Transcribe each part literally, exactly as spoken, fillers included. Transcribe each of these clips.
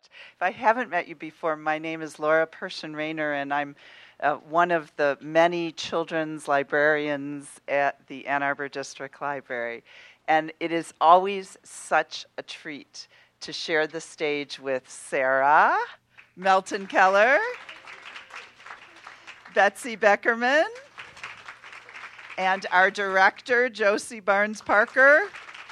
If I haven't met you before, my name is Laura Persson Rayner, and I'm uh, one of the many children's librarians at the Ann Arbor District Library. And it is always such a treat to share the stage with Sarah Melton Keller, Betsy Beckerman, and our director, Josie Barnes Parker.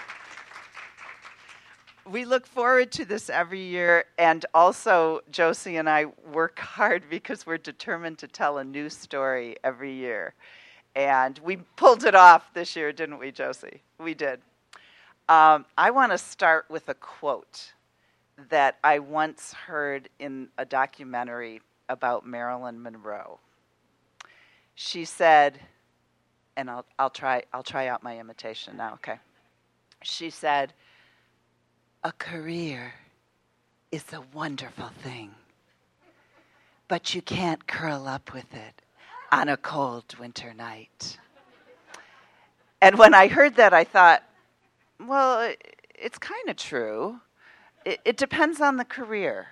We look forward to this every year, and also Josie and I work hard because we're determined to tell a new story every year. And we pulled it off this year, didn't we, Josie? We did. Um, I want to start with a quote that I once heard in a documentary about Marilyn Monroe. She said, and I'll, I'll try I'll try out my imitation now, okay? She said, "A career is a wonderful thing, but you can't curl up with it on a cold winter night." And when I heard that, I thought, well, it, it's kind of true. It, it depends on the career.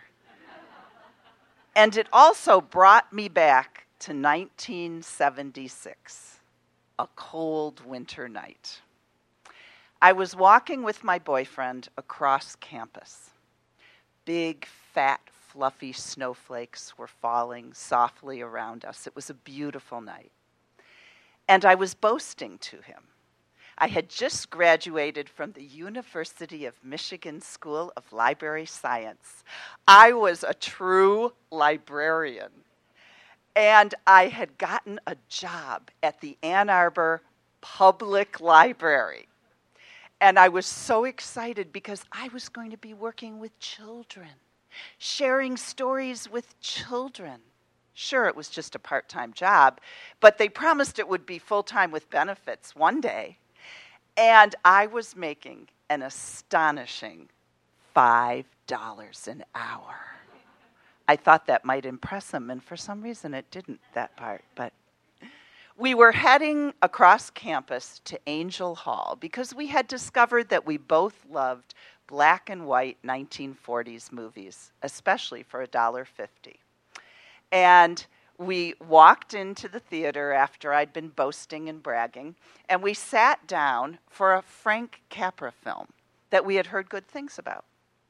And it also brought me back to nineteen seventy-six, a cold winter night. I was walking with my boyfriend across campus. Big, fat, fluffy snowflakes were falling softly around us. It was a beautiful night. And I was boasting to him. I had just graduated from the University of Michigan School of Library Science. I was a true librarian. And I had gotten a job at the Ann Arbor Public Library. And I was so excited because I was going to be working with children, sharing stories with children. Sure, it was just a part-time job, but they promised it would be full-time with benefits one day. And I was making an astonishing five dollars an hour. I thought that might impress him, and for some reason it didn't, that part, but we were heading across campus to Angel Hall because we had discovered that we both loved black and white nineteen forties movies, especially for one dollar fifty. And we walked into the theater after I'd been boasting and bragging, and we sat down for a Frank Capra film that we had heard good things about.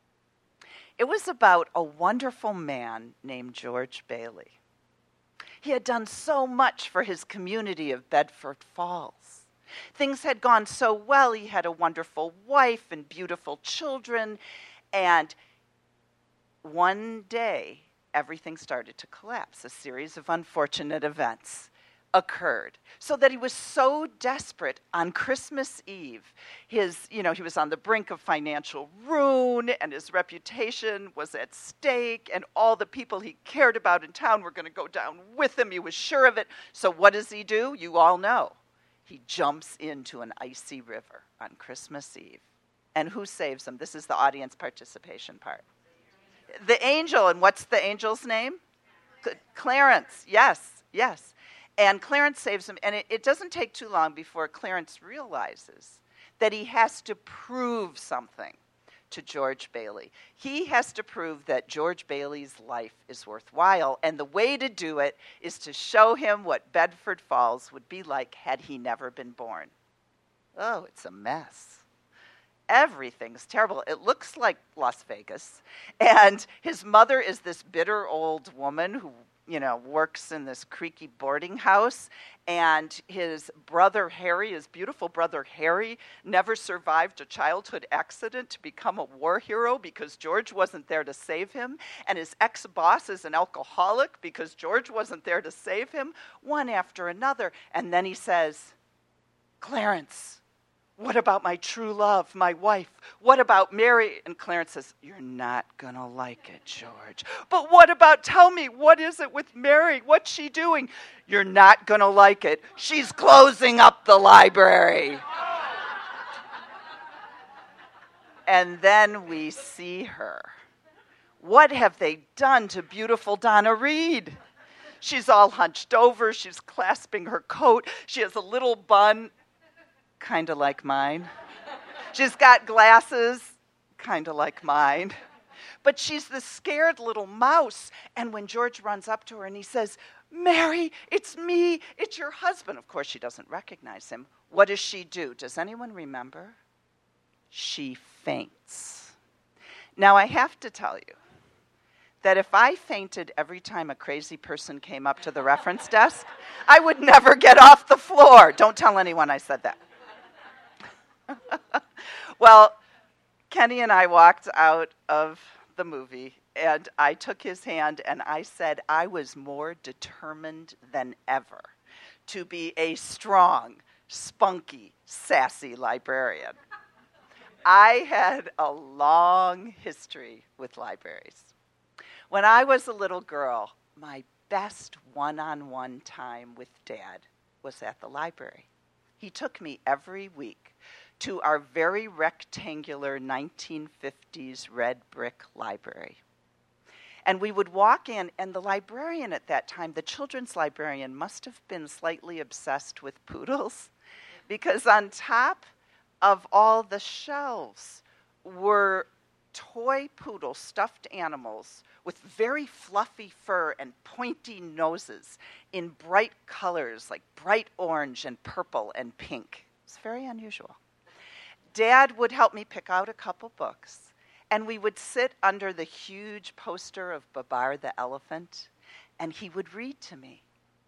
It was about a wonderful man named George Bailey. He had done so much for his community of Bedford Falls. Things had gone so well. He had a wonderful wife and beautiful children. And one day, everything started to collapse. A series of unfortunate events occurred. So that he was so desperate on Christmas Eve. His, you know, he was on the brink of financial ruin, and his reputation was at stake, and all the people he cared about in town were going to go down with him. He was sure of it. So what does he do? You all know. He jumps into an icy river on Christmas Eve. And who saves him? This is the audience participation part. The angel. And what's the angel's name? C- Clarence. Yes, yes. And Clarence saves him, and it, it doesn't take too long before Clarence realizes that he has to prove something to George Bailey. He has to prove that George Bailey's life is worthwhile, and the way to do it is to show him what Bedford Falls would be like had he never been born. Oh, it's a mess. Everything's terrible. It looks like Las Vegas. And his mother is this bitter old woman who, you know, works in this creaky boarding house. And his brother Harry, his beautiful brother Harry, never survived a childhood accident to become a war hero because George wasn't there to save him. And his ex-boss is an alcoholic because George wasn't there to save him. One after another. And then he says, "Clarence, what about my true love, my wife? What about Mary?" And Clarence says, "You're not going to like it, George. But what about, tell me, what is it with Mary? What's she doing?" "You're not going to like it. She's closing up the library." And then we see her. What have they done to beautiful Donna Reed? She's all hunched over. She's clasping her coat. She has a little bun, kind of like mine. She's got glasses, kind of like mine. but she's the scared little mouse. And when George runs up to her and he says, Mary, it's me, it's your husband. Of course, she doesn't recognize him. What does she do? Does anyone remember? She faints. Now, I have to tell you that if I fainted every time a crazy person came up to the reference desk, I would never get off the floor. Don't tell anyone I said that. Well, Kenny and I walked out of the movie, and I took his hand, and I said I was more determined than ever to be a strong, spunky, sassy librarian. I had a long history with libraries. When I was a little girl, my best one-on-one time with Dad was at the library. He took me every week to our very rectangular nineteen fifties red brick library. And we would walk in, and the librarian at that time, the children's librarian, must have been slightly obsessed with poodles, because on top of all the shelves were toy poodle stuffed animals with very fluffy fur and pointy noses in bright colors like bright orange and purple and pink. It's very unusual. Dad would help me pick out a couple books, and we would sit under the huge poster of Babar the elephant, and he would read to me.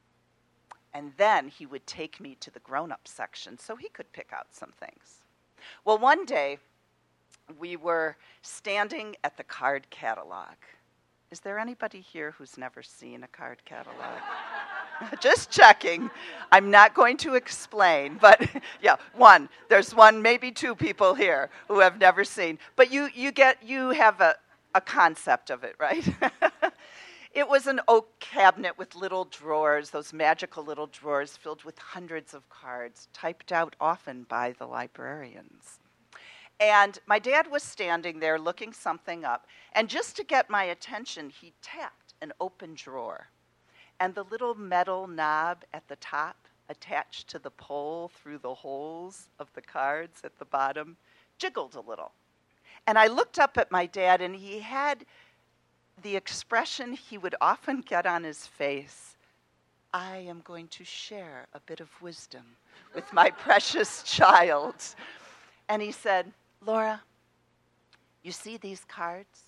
And then he would take me to the grown-up section so he could pick out some things. Well, one day, we were standing at the card catalog. Is there anybody here who's never seen a card catalog? Just checking. I'm not going to explain, but yeah, one. There's one, maybe two people here who have never seen. But you, you get, you have a, a concept of it, right? It was an oak cabinet with little drawers, those magical little drawers filled with hundreds of cards, typed out often by the librarians. And my dad was standing there looking something up, and just to get my attention, he tapped an open drawer. And the little metal knob at the top, attached to the pole through the holes of the cards at the bottom, jiggled a little. And I looked up at my dad, and he had the expression he would often get on his face, I am going to share a bit of wisdom with my precious child. And he said, Laura, you see these cards?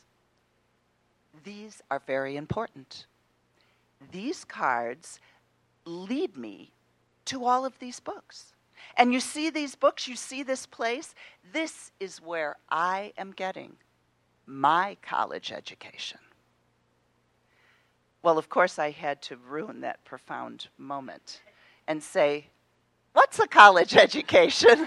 These are very important. These cards lead me to all of these books. And you see these books, you see this place, this is where I am getting my college education. Well, of course, I had to ruin that profound moment and say, what's a college education?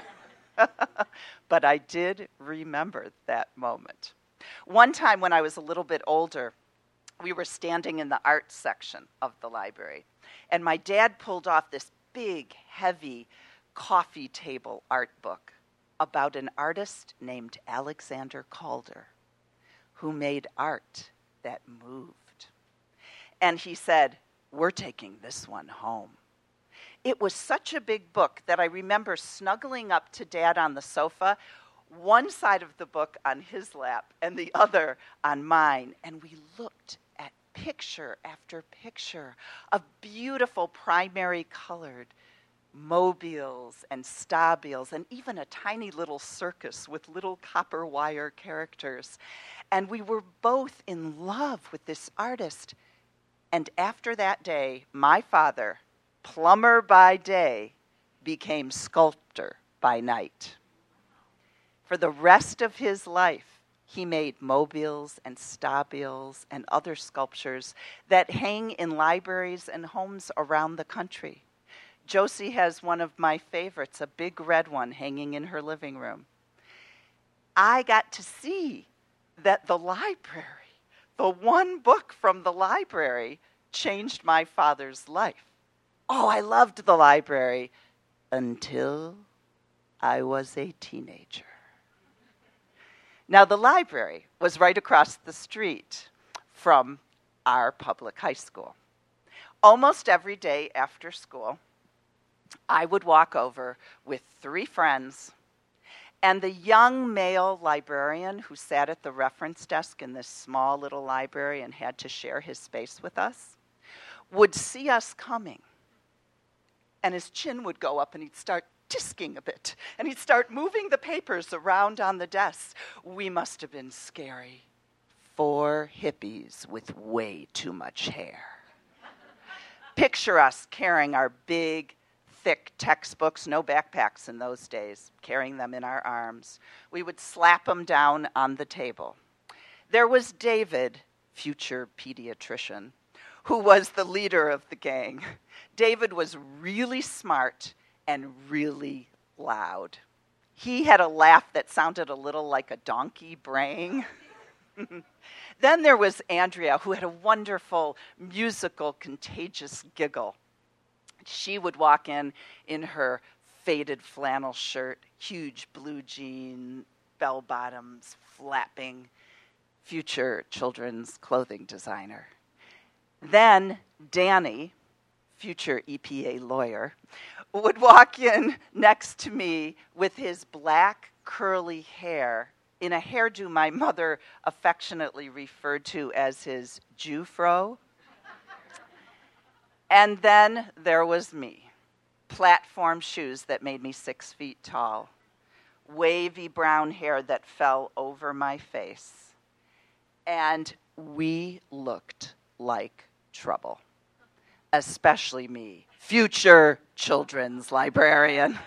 But I did remember that moment. One time when I was a little bit older, we were standing in the art section of the library, and my dad pulled off this big, heavy coffee table art book about an artist named Alexander Calder, who made art that moved. And he said, we're taking this one home. It was such a big book that I remember snuggling up to Dad on the sofa, one side of the book on his lap and the other on mine, and we looked at picture after picture of beautiful primary colored mobiles and stabiles and even a tiny little circus with little copper wire characters. And we were both in love with this artist. And after that day, my father, plumber by day, became sculptor by night. For the rest of his life, he made mobiles and stabiles and other sculptures that hang in libraries and homes around the country. Josie has one of my favorites, a big red one hanging in her living room. I got to see that the library, the one book from the library, changed my father's life. Oh, I loved the library until I was a teenager. Now, the library was right across the street from our public high school. Almost every day after school, I would walk over with three friends, And the young male librarian who sat at the reference desk in this small little library and had to share his space with us would see us coming. And his chin would go up and he'd start tisking a bit. And he'd start moving the papers around on the desk. We must have been scary. Four hippies with way too much hair. Picture us carrying our big, thick textbooks, no backpacks in those days, carrying them in our arms. We would slap them down on the table. There was David, future pediatrician, who was the leader of the gang. David was really smart and really loud. He had a laugh that sounded a little like a donkey braying. Then there was Andrea, who had a wonderful, musical, contagious giggle. She would walk in in her faded flannel shirt, huge blue jean, bell bottoms, flapping, future children's clothing designer. Then Danny, future E P A lawyer, would walk in next to me with his black curly hair in a hairdo my mother affectionately referred to as his Jew-fro. And then there was me, platform shoes that made me six feet tall, wavy brown hair that fell over my face, and we looked like trouble, especially me, future children's librarian.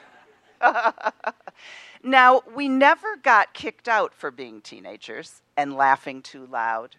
Now, we never got kicked out for being teenagers and laughing too loud,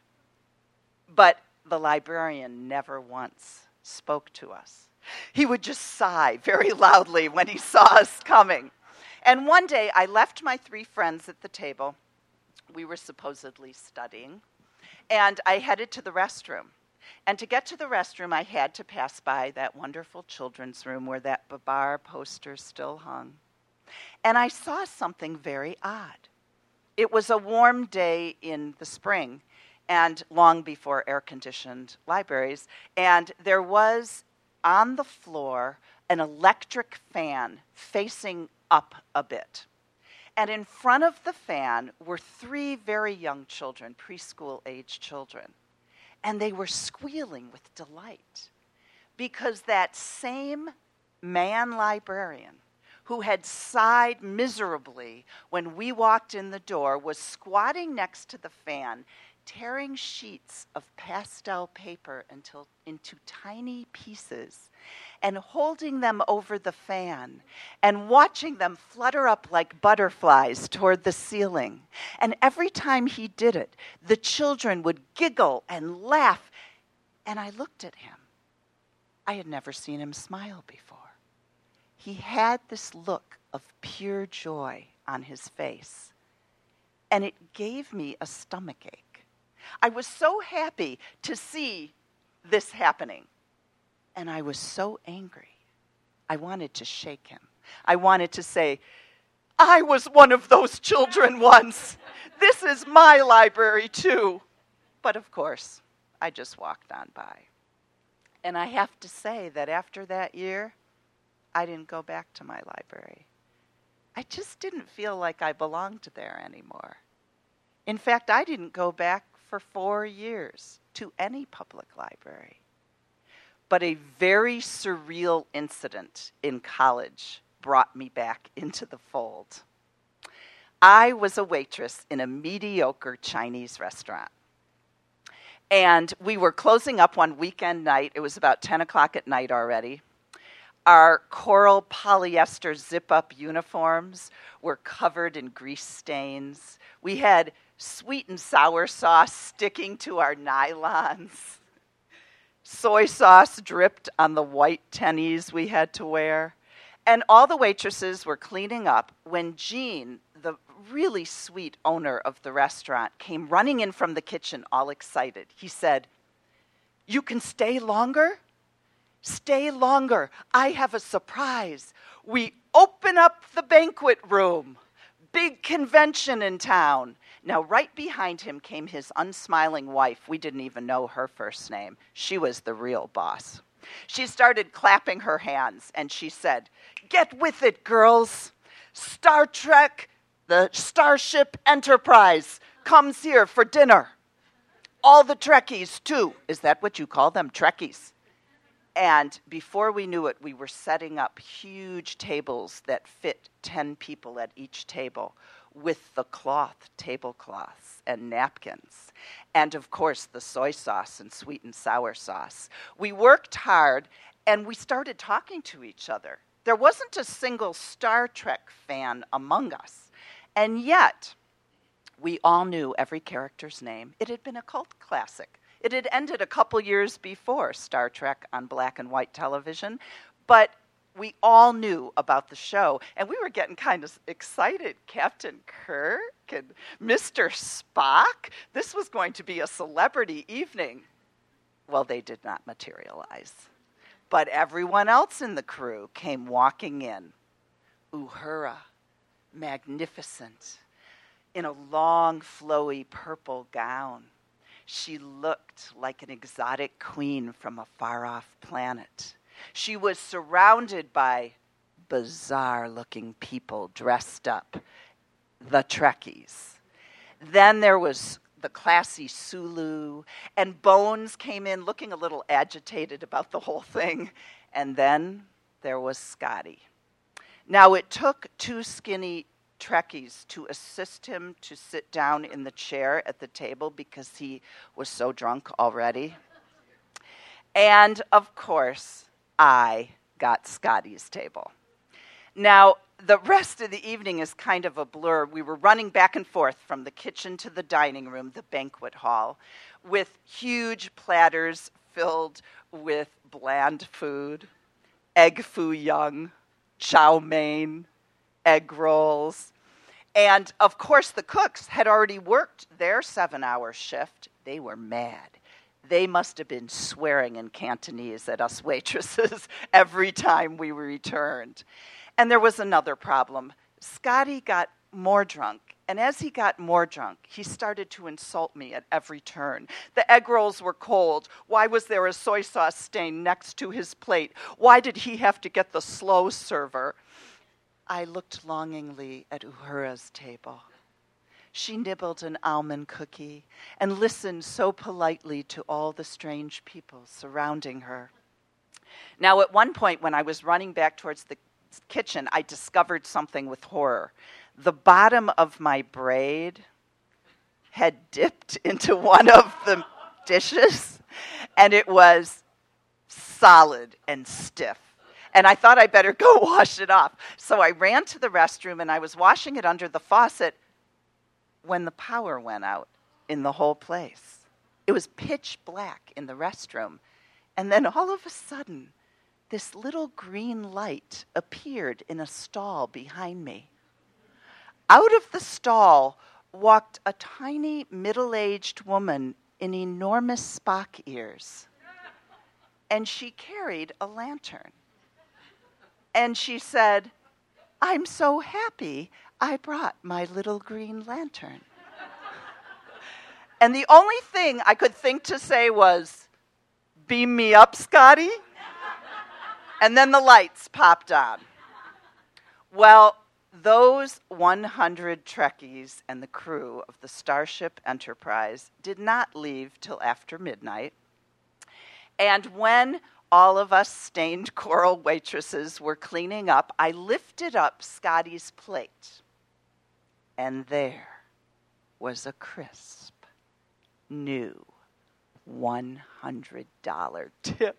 but the librarian never once spoke to us. He would just sigh very loudly when he saw us coming. And one day, I left my three friends at the table. We were supposedly studying, and I headed to the restroom. And to get to the restroom, I had to pass by that wonderful children's room where that Babar poster still hung. And I saw something very odd. It was a warm day in the spring, and long before air-conditioned libraries, and there was on the floor an electric fan facing up a bit. And in front of the fan were three very young children, preschool-age children. And they were squealing with delight because that same man librarian who had sighed miserably when we walked in the door was squatting next to the fan, tearing sheets of pastel paper until, into tiny pieces and holding them over the fan and watching them flutter up like butterflies toward the ceiling. And every time he did it, the children would giggle and laugh. And I looked at him. I had never seen him smile before. He had this look of pure joy on his face, and it gave me a stomachache. I was so happy to see this happening, and I was so angry. I wanted to shake him. I wanted to say, I was one of those children once. This is my library too. But of course, I just walked on by. And I have to say that after that year, I didn't go back to my library. I just didn't feel like I belonged there anymore. In fact, I didn't go back for four years to any public library. But a very surreal incident in college brought me back into the fold. I was a waitress in a mediocre Chinese restaurant. And we were closing up one weekend night. It was about ten o'clock at night already. Our coral polyester zip-up uniforms were covered in grease stains. We had sweet and sour sauce sticking to our nylons. Soy sauce dripped on the white tennies we had to wear. And all the waitresses were cleaning up when Jean, the really sweet owner of the restaurant, came running in from the kitchen all excited. He said, "You can stay longer? Stay longer. I have a surprise. We open up the banquet room. Big convention in town." Now, right behind him came his unsmiling wife. We didn't even know her first name. She was the real boss. She started clapping her hands, and she said, "Get with it, girls. Star Trek, the Starship Enterprise comes here for dinner. All the Trekkies, too. Is that what you call them, Trekkies? And before we knew it, we were setting up huge tables that fit ten people at each table with the cloth tablecloths and napkins. And, of course, the soy sauce and sweet and sour sauce. We worked hard, and we started talking to each other. There wasn't a single Star Trek fan among us. And yet, we all knew every character's name. It had been a cult classic. It had ended a couple years before Star Trek on black and white television, but we all knew about the show, and we were getting kind of excited. Captain Kirk and Mister Spock. This was going to be a celebrity evening. Well, they did not materialize. But everyone else in the crew came walking in. Uhura, magnificent, in a long, flowy purple gown. She looked like an exotic queen from a far-off planet. She was surrounded by bizarre-looking people dressed up, the Trekkies. Then there was the classy Sulu, and Bones came in looking a little agitated about the whole thing. And then there was Scotty. Now, it took two skinny Trekkies to assist him to sit down in the chair at the table because he was so drunk already. And, of course, I got Scotty's table. Now, the rest of the evening is kind of a blur. We were running back and forth from the kitchen to the dining room, the banquet hall, with huge platters filled with bland food, egg foo young, chow mein, egg rolls. And, of course, the cooks had already worked their seven-hour shift. They were mad. They must have been swearing in Cantonese at us waitresses every time we returned. And there was another problem. Scotty got more drunk. And as he got more drunk, he started to insult me at every turn. The egg rolls were cold. Why was there a soy sauce stain next to his plate? Why did he have to get the slow server? I looked longingly at Uhura's table. She nibbled an almond cookie and listened so politely to all the strange people surrounding her. Now, at one point, when I was running back towards the kitchen, I discovered something with horror. The bottom of my braid had dipped into one of the dishes, and it was solid and stiff. And I thought I better go wash it off. So I ran to the restroom, and I was washing it under the faucet when the power went out in the whole place. It was pitch black in the restroom. And then all of a sudden, this little green light appeared in a stall behind me. Out of the stall walked a tiny middle-aged woman in enormous Spock ears. And she carried a lantern. And she said, "I'm so happy I brought my little green lantern." And the only thing I could think to say was, "Beam me up, Scotty." And then the lights popped on. Well, those one hundred Trekkies and the crew of the Starship Enterprise did not leave till after midnight. And when all of us stained coral waitresses were cleaning up, I lifted up Scotty's plate. And there was a crisp, new one hundred dollars tip.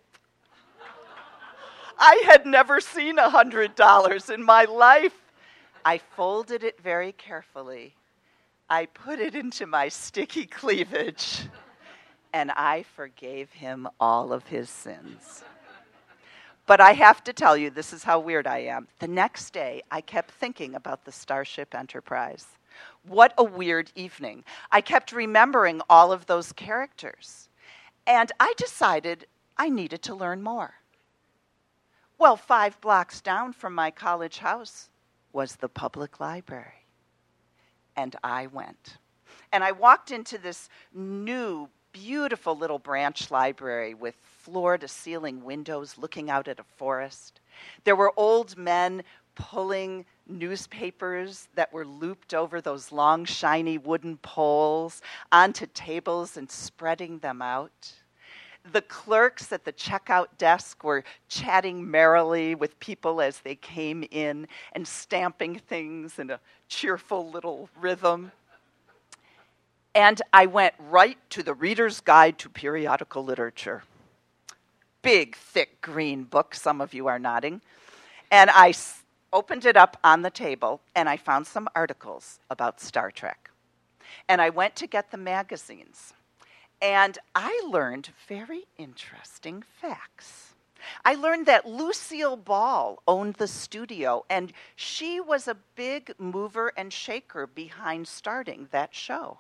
I had never seen one hundred dollars in my life. I folded it very carefully. I put it into my sticky cleavage, and I forgave him all of his sins. But I have to tell you, this is how weird I am. The next day, I kept thinking about the Starship Enterprise. What a weird evening. I kept remembering all of those characters. And I decided I needed to learn more. Well, five blocks down from my college house was the public library. And I went. And I walked into this new, beautiful little branch library with floor-to-ceiling windows looking out at a forest. There were old men pulling newspapers that were looped over those long, shiny wooden poles onto tables and spreading them out. The clerks at the checkout desk were chatting merrily with people as they came in and stamping things in a cheerful little rhythm. And I went right to the Reader's Guide to Periodical Literature. Big, thick green book, some of you are nodding. And I s- opened it up on the table, and I found some articles about Star Trek. And I went to get the magazines. And I learned very interesting facts. I learned that Lucille Ball owned the studio, and she was a big mover and shaker behind starting that show.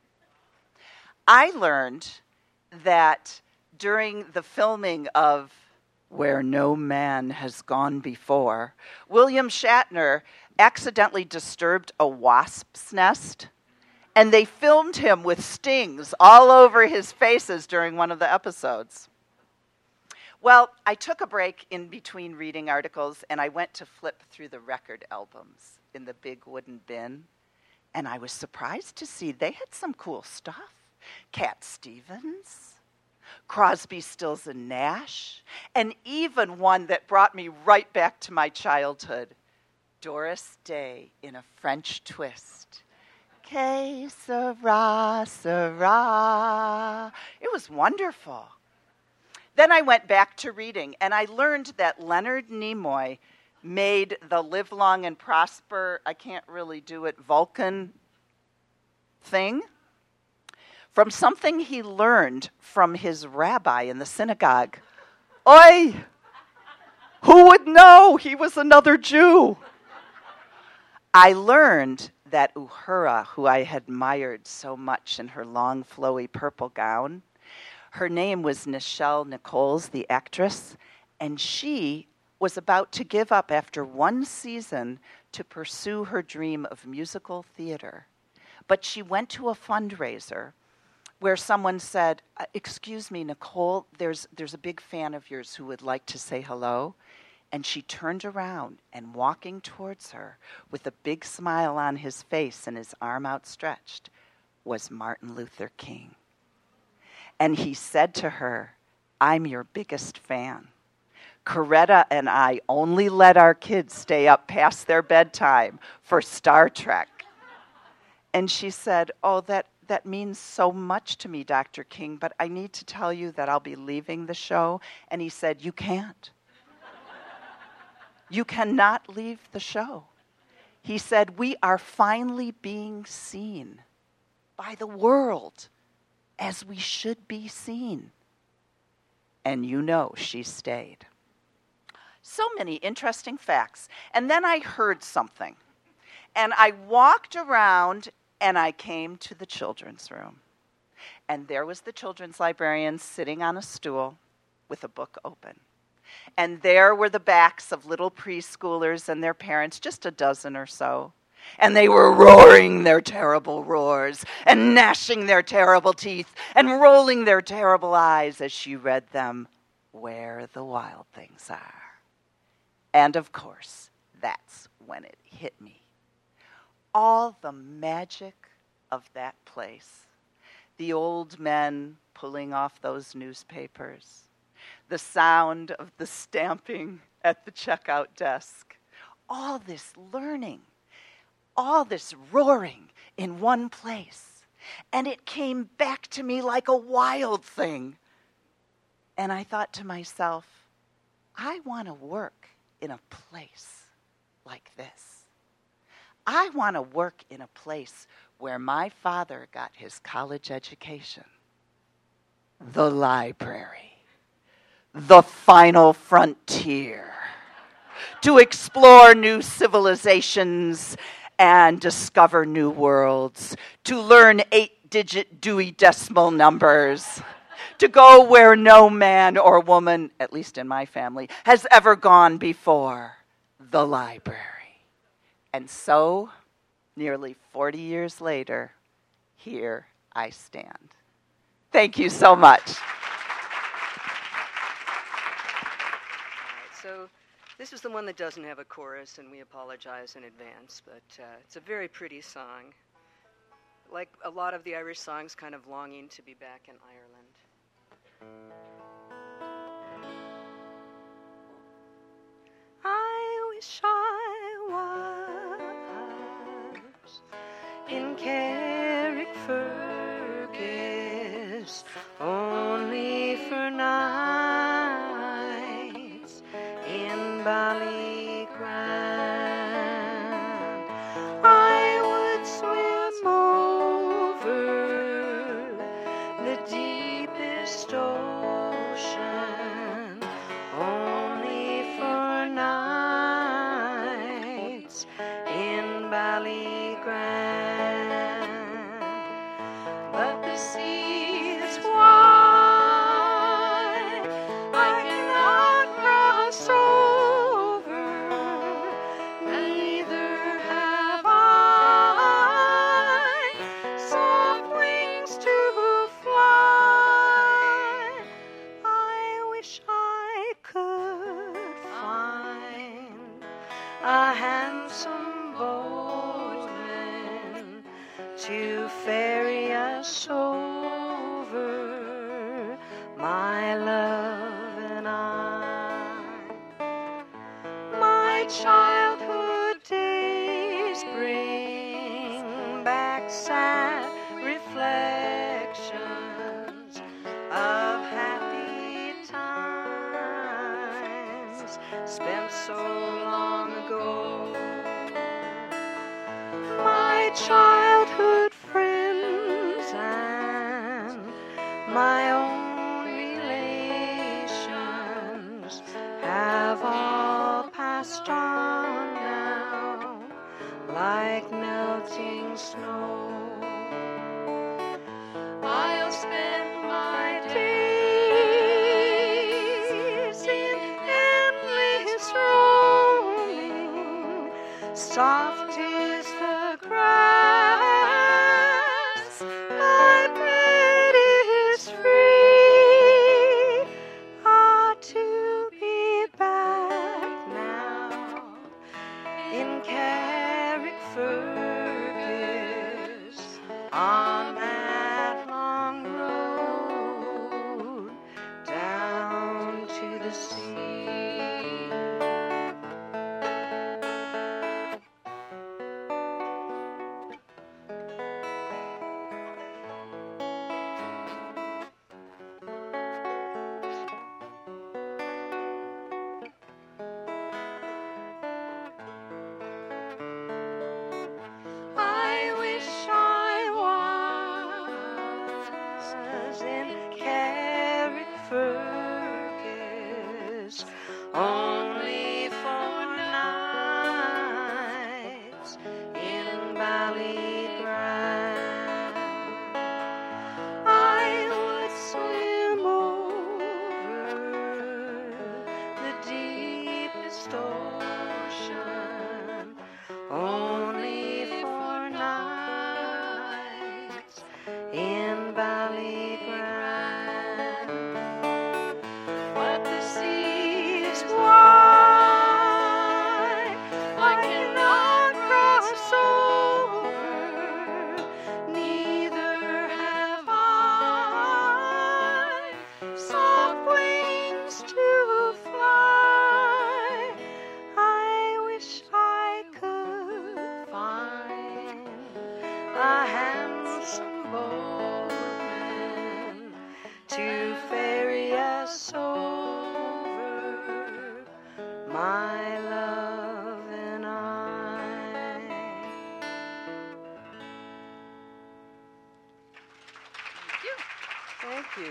I learned that during the filming of Where No Man Has Gone Before, William Shatner accidentally disturbed a wasp's nest, and they filmed him with stings all over his faces during one of the episodes. Well, I took a break in between reading articles, and I went to flip through the record albums in the big wooden bin, and I was surprised to see they had some cool stuff. Cat Stevens, Crosby, Stills and Nash, and even one that brought me right back to my childhood, Doris Day in a French Twist. Que sera, sera. It was wonderful. Then I went back to reading, and I learned that Leonard Nimoy made the Live Long and Prosper, I can't really do it, Vulcan thing from something he learned from his rabbi in the synagogue. Oi! Who would know he was another Jew? I learned that Uhura, who I admired so much in her long, flowy purple gown, her name was Nichelle Nichols, the actress, and she was about to give up after one season to pursue her dream of musical theater. But she went to a fundraiser where someone said, "Excuse me, Nicole, there's, there's a big fan of yours who would like to say hello." And she turned around, and walking towards her with a big smile on his face and his arm outstretched was Martin Luther King. And he said to her, "I'm your biggest fan. Coretta and I only let our kids stay up past their bedtime for Star Trek." And she said, "Oh, that, that means so much to me, Doctor King, but I need to tell you that I'll be leaving the show." And he said, "You can't. You cannot leave the show." He said, "We are finally being seen by the world as we should be seen." And you know she stayed. So many interesting facts. And then I heard something. And I walked around and I came to the children's room. And there was the children's librarian sitting on a stool with a book open. And there were the backs of little preschoolers and their parents, just a dozen or so. And they were roaring their terrible roars and gnashing their terrible teeth and rolling their terrible eyes as she read them, "Where the Wild Things Are." And of course, that's when it hit me. All the magic of that place. The old men pulling off those newspapers. The sound of the stamping at the checkout desk. All this learning. All this roaring in one place. And it came back to me like a wild thing. And I thought to myself, I want to work in a place like this. I want to work in a place where my father got his college education. The library. The final frontier. To explore new civilizations and discover new worlds. To learn eight-digit Dewey Decimal numbers. To go where no man or woman, at least in my family, has ever gone before. The library. And so, nearly forty years later, here I stand. Thank you so much. So This is the one that doesn't have a chorus, and we apologize in advance, but uh, it's a very pretty song. Like a lot of the Irish songs, kind of longing to be back in Ireland. I wish I was in Carrickfergus only for nights in Ballygrand. I would swim over the deepest ocean only for nights in Ballygrand. But the sea is wide, I cannot cross over, neither have I soft wings to fly. I wish I could find a handsome boatman to ferry us over, my love and I. My childhood days bring back sad reflections of happy times spent so long ago. My childhood friends and my own relations have all passed on now like melting snow. I'll spend my days in endless roaming. Soft is the grass, my bread is free. Ah, to be back now in Carrickfergus on that long road down to the sea. I wish I was in Carrickfergus only for nights in Ballygrand. I would swim over the deepest ocean only for nights in Ballygrand. But the sea is wide, I cannot cross over, neither have I soft wings to fly. I wish I could find a handsome boatman to ferry us over, my love and I. Thank you.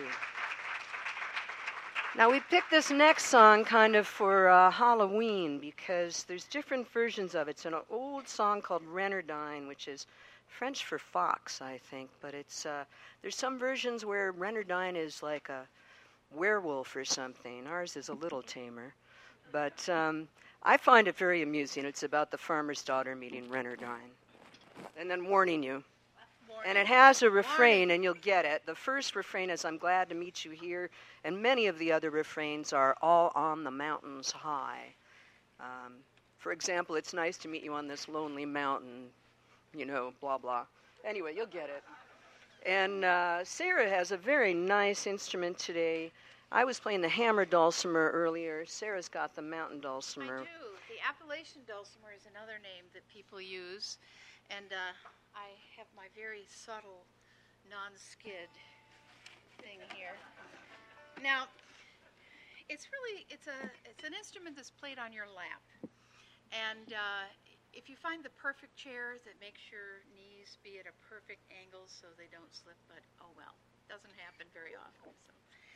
Now we picked this next song kind of for uh, Halloween because there's different versions of it. It's an old song called Renardine, which is French for fox, I think. But it's uh, there's some versions where Renardine is like a werewolf or something. Ours is a little tamer. But um, I find it very amusing. It's about the farmer's daughter meeting Renardine. And then warning you. And it has a refrain, and you'll get it. The first refrain is, I'm glad to meet you here. And many of the other refrains are all on the mountains high. Um, for example, it's nice to meet you on this lonely mountain, you know, blah, blah. Anyway, you'll get it. And uh, Sarah has a very nice instrument today. I was playing the hammer dulcimer earlier. Sarah's got the mountain dulcimer. I do. The Appalachian dulcimer is another name that people use. And uh, I have my very subtle non-skid thing here. Now, it's really, it's a, it's an instrument that's played on your lap. And uh, if you find the perfect chair that makes your knees be at a perfect angle so they don't slip, but oh well, doesn't happen very often. So.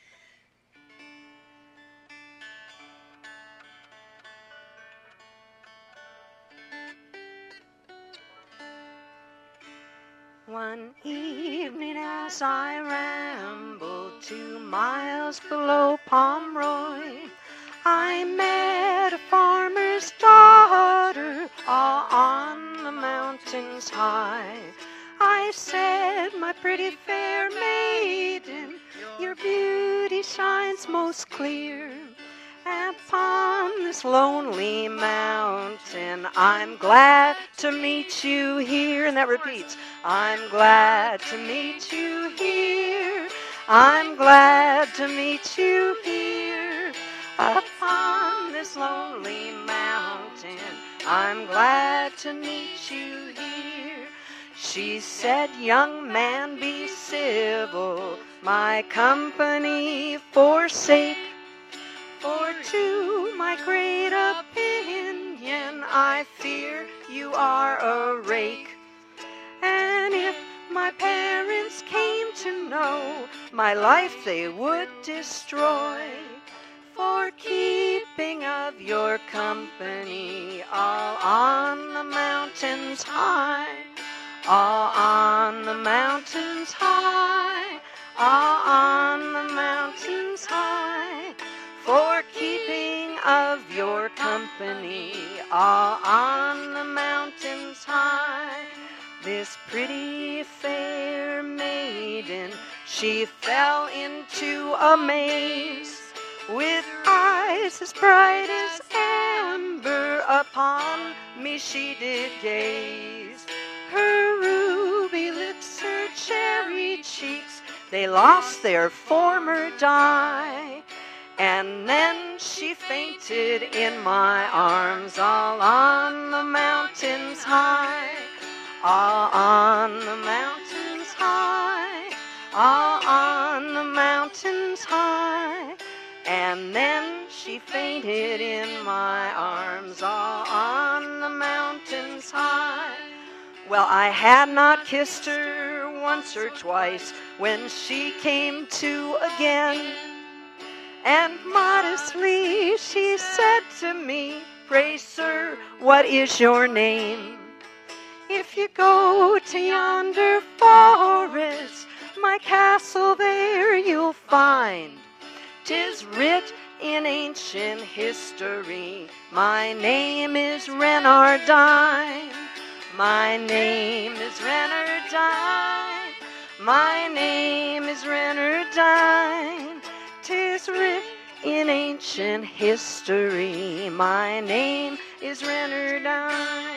One evening as I rambled two miles below Pomeroy, I met a farmer's daughter all on the mountains high. I said, my pretty fair maiden, your beauty shines most clear. Upon this lonely mountain, I'm glad to meet you here. And that repeats, I'm glad to meet you here. I'm glad to meet you here. Upon this lonely mountain, I'm glad to meet you here. She said, young man, be civil, my company forsake. For to my great opinion, I fear you are a rake. And if my parents came to know, my life they would destroy. For keeping of your company, all on the mountains high, all on the mountains high, all on the mountains high. For keeping of your company, all on the mountains high. This pretty fair maiden, she fell into a maze, with eyes as bright as amber upon me she did gaze. Her ruby lips, her cherry cheeks, they lost their former dye. And then she fainted in my arms, all on the mountains high, all on the mountains high, all on the mountains high. And then she fainted in my arms, all on the mountains high. Well, I had not kissed her once or twice when she came to again. And modestly she said to me, pray sir, what is your name? If you go to yonder forest, my castle there you'll find. 'Tis writ in ancient history, my name is Renardine. My name is Renardine. My name is Renardine. 'Tis writ in ancient history, my name is Renardine.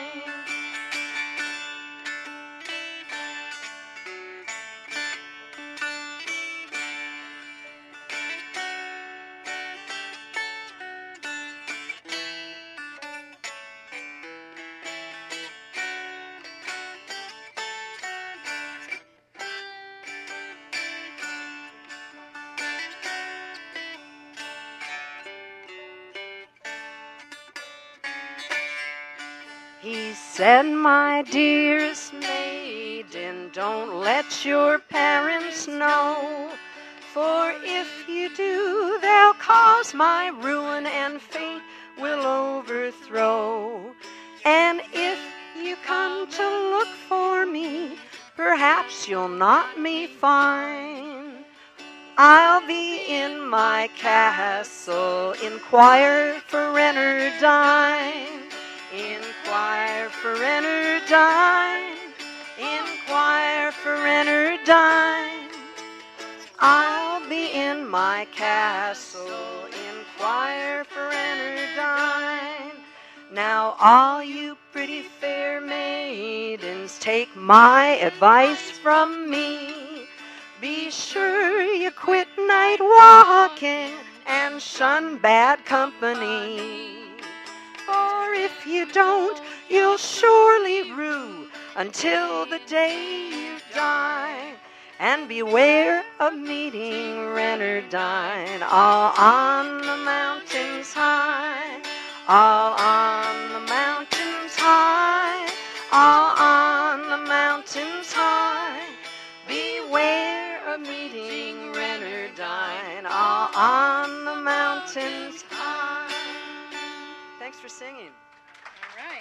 He said, my dearest maiden, don't let your parents know, for if you do, they'll cause my ruin and fate will overthrow. And if you come to look for me, perhaps you'll not me find. I'll be in my castle, inquire for Renardine. Inquire for Renardine, inquire for Renardine. I'll be in my castle, inquire for Renardine. Now all you pretty fair maidens, take my advice from me. Be sure you quit night walking and shun bad company. For if you don't, you'll surely rue until the day you die. And beware of meeting Renardine all on the mountains high, all on the mountains high, all on the mountains high. Beware of meeting Renardine all on the mountains high. Thanks for singing. All right.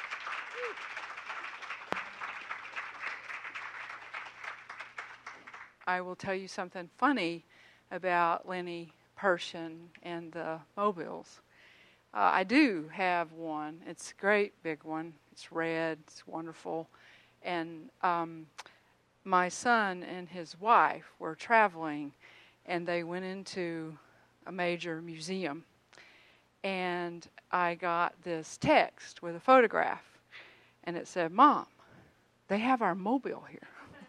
I will tell you something funny about Lenny Pershin and the Mobiles. Uh, I do have one. It's a great big one. It's red. It's wonderful. And um, my son and his wife were traveling, and they went into a major museum. And I got this text with a photograph, and it said, "Mom, they have our Mobile here."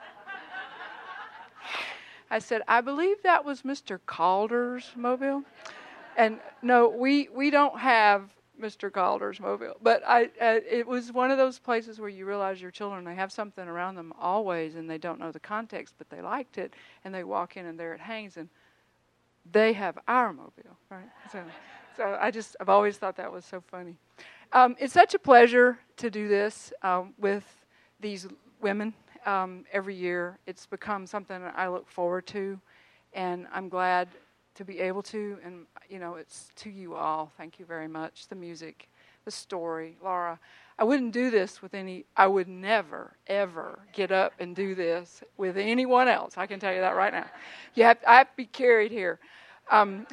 I said, "I believe that was Mister Calder's Mobile." And no, we, we don't have Mister Calder's Mobile. But I uh, it was one of those places where you realize your children, they have something around them always, and they don't know the context, but they liked it, and they walk in, and there it hangs, and they have our Mobile, right? So, so I just, I've always thought that was so funny. Um, it's such a pleasure to do this um, with these women. Um, every year. It's become something I look forward to, and I'm glad to be able to, and you know, it's to you all. Thank you very much. The music, the story. Laura, I wouldn't do this with any, I would never, ever get up and do this with anyone else. I can tell you that right now. You have, I have to be carried here. Um,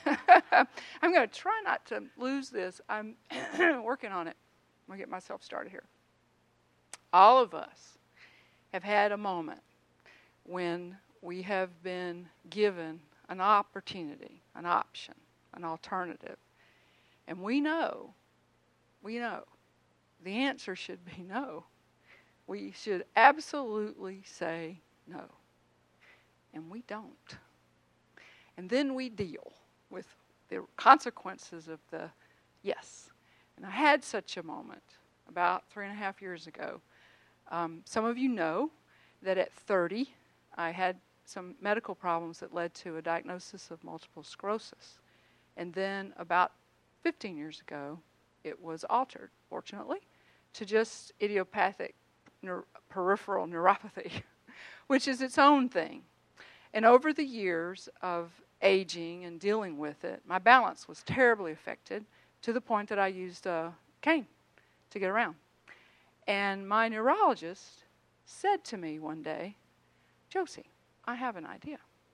I'm going to try not to lose this. I'm working on it. I'm going to get myself started here. All of us have had a moment when we have been given an opportunity, an option, an alternative. And we know, we know, the answer should be no. We should absolutely say no. And we don't. And then we deal with the consequences of the yes. And I had such a moment about three and a half years ago. Um, some of you know that at thirty, I had some medical problems that led to a diagnosis of multiple sclerosis. And then about fifteen years ago, it was altered, fortunately, to just idiopathic neur- peripheral neuropathy, which is its own thing. And over the years of aging and dealing with it, my balance was terribly affected to the point that I used a cane to get around. And my neurologist said to me one day, "Josie, I have an idea."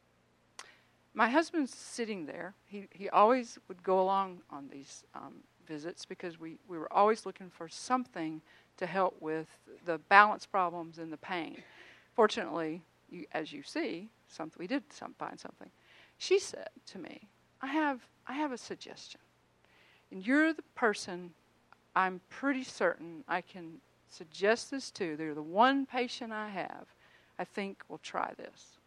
My husband's sitting there. He he always would go along on these um, visits because we, we were always looking for something to help with the balance problems and the pain. Fortunately, you, as you see, something we did some, find something. She said to me, I have I have a suggestion. And you're the person I'm pretty certain I can suggest this to. They're the one patient I have I think will try this.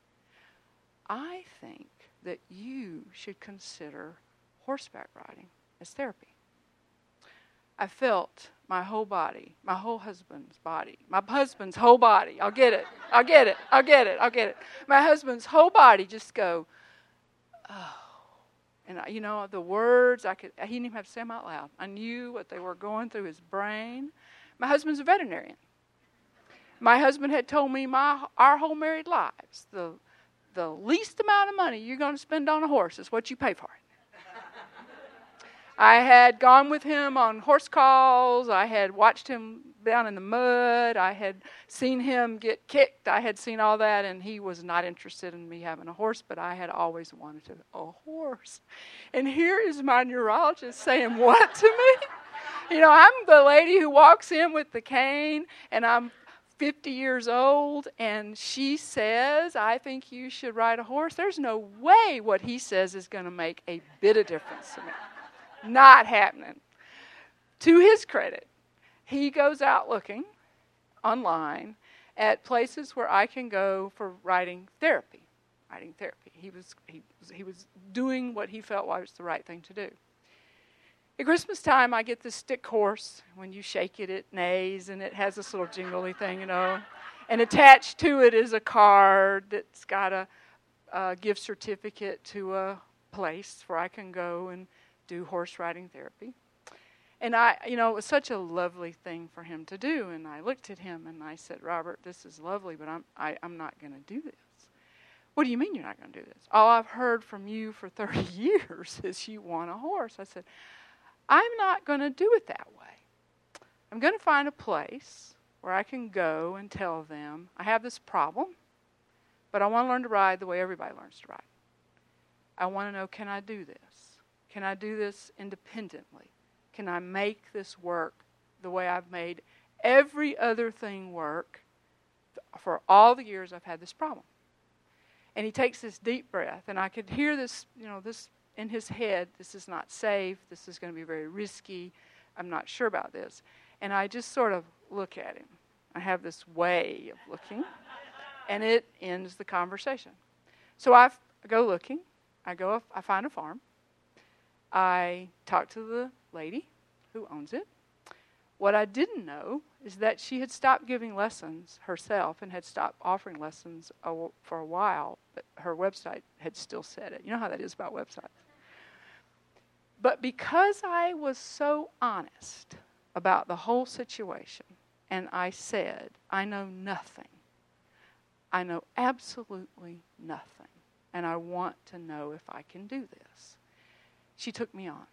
I think that you should consider horseback riding as therapy. I felt my whole body, my whole husband's body, my husband's whole body, I'll get it, I'll get it, I'll get it, I'll get it. My husband's whole body just go, oh. And, you know, the words, I could, he didn't even have to say them out loud. I knew what they were going through his brain. My husband's a veterinarian. My husband had told me my our whole married lives, the the least amount of money you're going to spend on a horse is what you pay for it. I had gone with him on horse calls. I had watched him down in the mud. I had seen him get kicked. I had seen all that, and he was not interested in me having a horse, but I had always wanted to, a horse. And here is my neurologist saying what to me? You know, I'm the lady who walks in with the cane, and I'm fifty years old, and she says, I think you should ride a horse. There's no way what he says is going to make a bit of difference to me. Not happening. to his credit, he goes out looking online at places where I can go for writing therapy. Writing therapy. He was he was, he was doing what he felt was the right thing to do. At Christmas time, I get this stick horse. When you shake it, it neighs, and it has this little jingly thing, you know. And attached to it is a card that's got a, a gift certificate to a place where I can go and do horse riding therapy. And I, you know, it was such a lovely thing for him to do. And I looked at him and I said, Robert, this is lovely, but I'm, I, I'm not going to do this. What do you mean you're not going to do this? All I've heard from you for thirty years is you want a horse. I said, I'm not going to do it that way. I'm going to find a place where I can go and tell them, I have this problem, but I want to learn to ride the way everybody learns to ride. I want to know, can I do this? Can I do this independently? Can I make this work the way I've made every other thing work for all the years I've had this problem? And he takes this deep breath, and I could hear this, you know, this in his head, this is not safe, this is going to be very risky, I'm not sure about this. And I just sort of look at him. I have this way of looking, and it ends the conversation. So I go looking, I go, I find a farm, I talk to the lady who owns it. What I didn't know is that she had stopped giving lessons herself and had stopped offering lessons a, for a while, but her website had still said it. You know how that is about websites. But because I was so honest about the whole situation, and I said, I know nothing. I know absolutely nothing, and I want to know if I can do this. She took me on.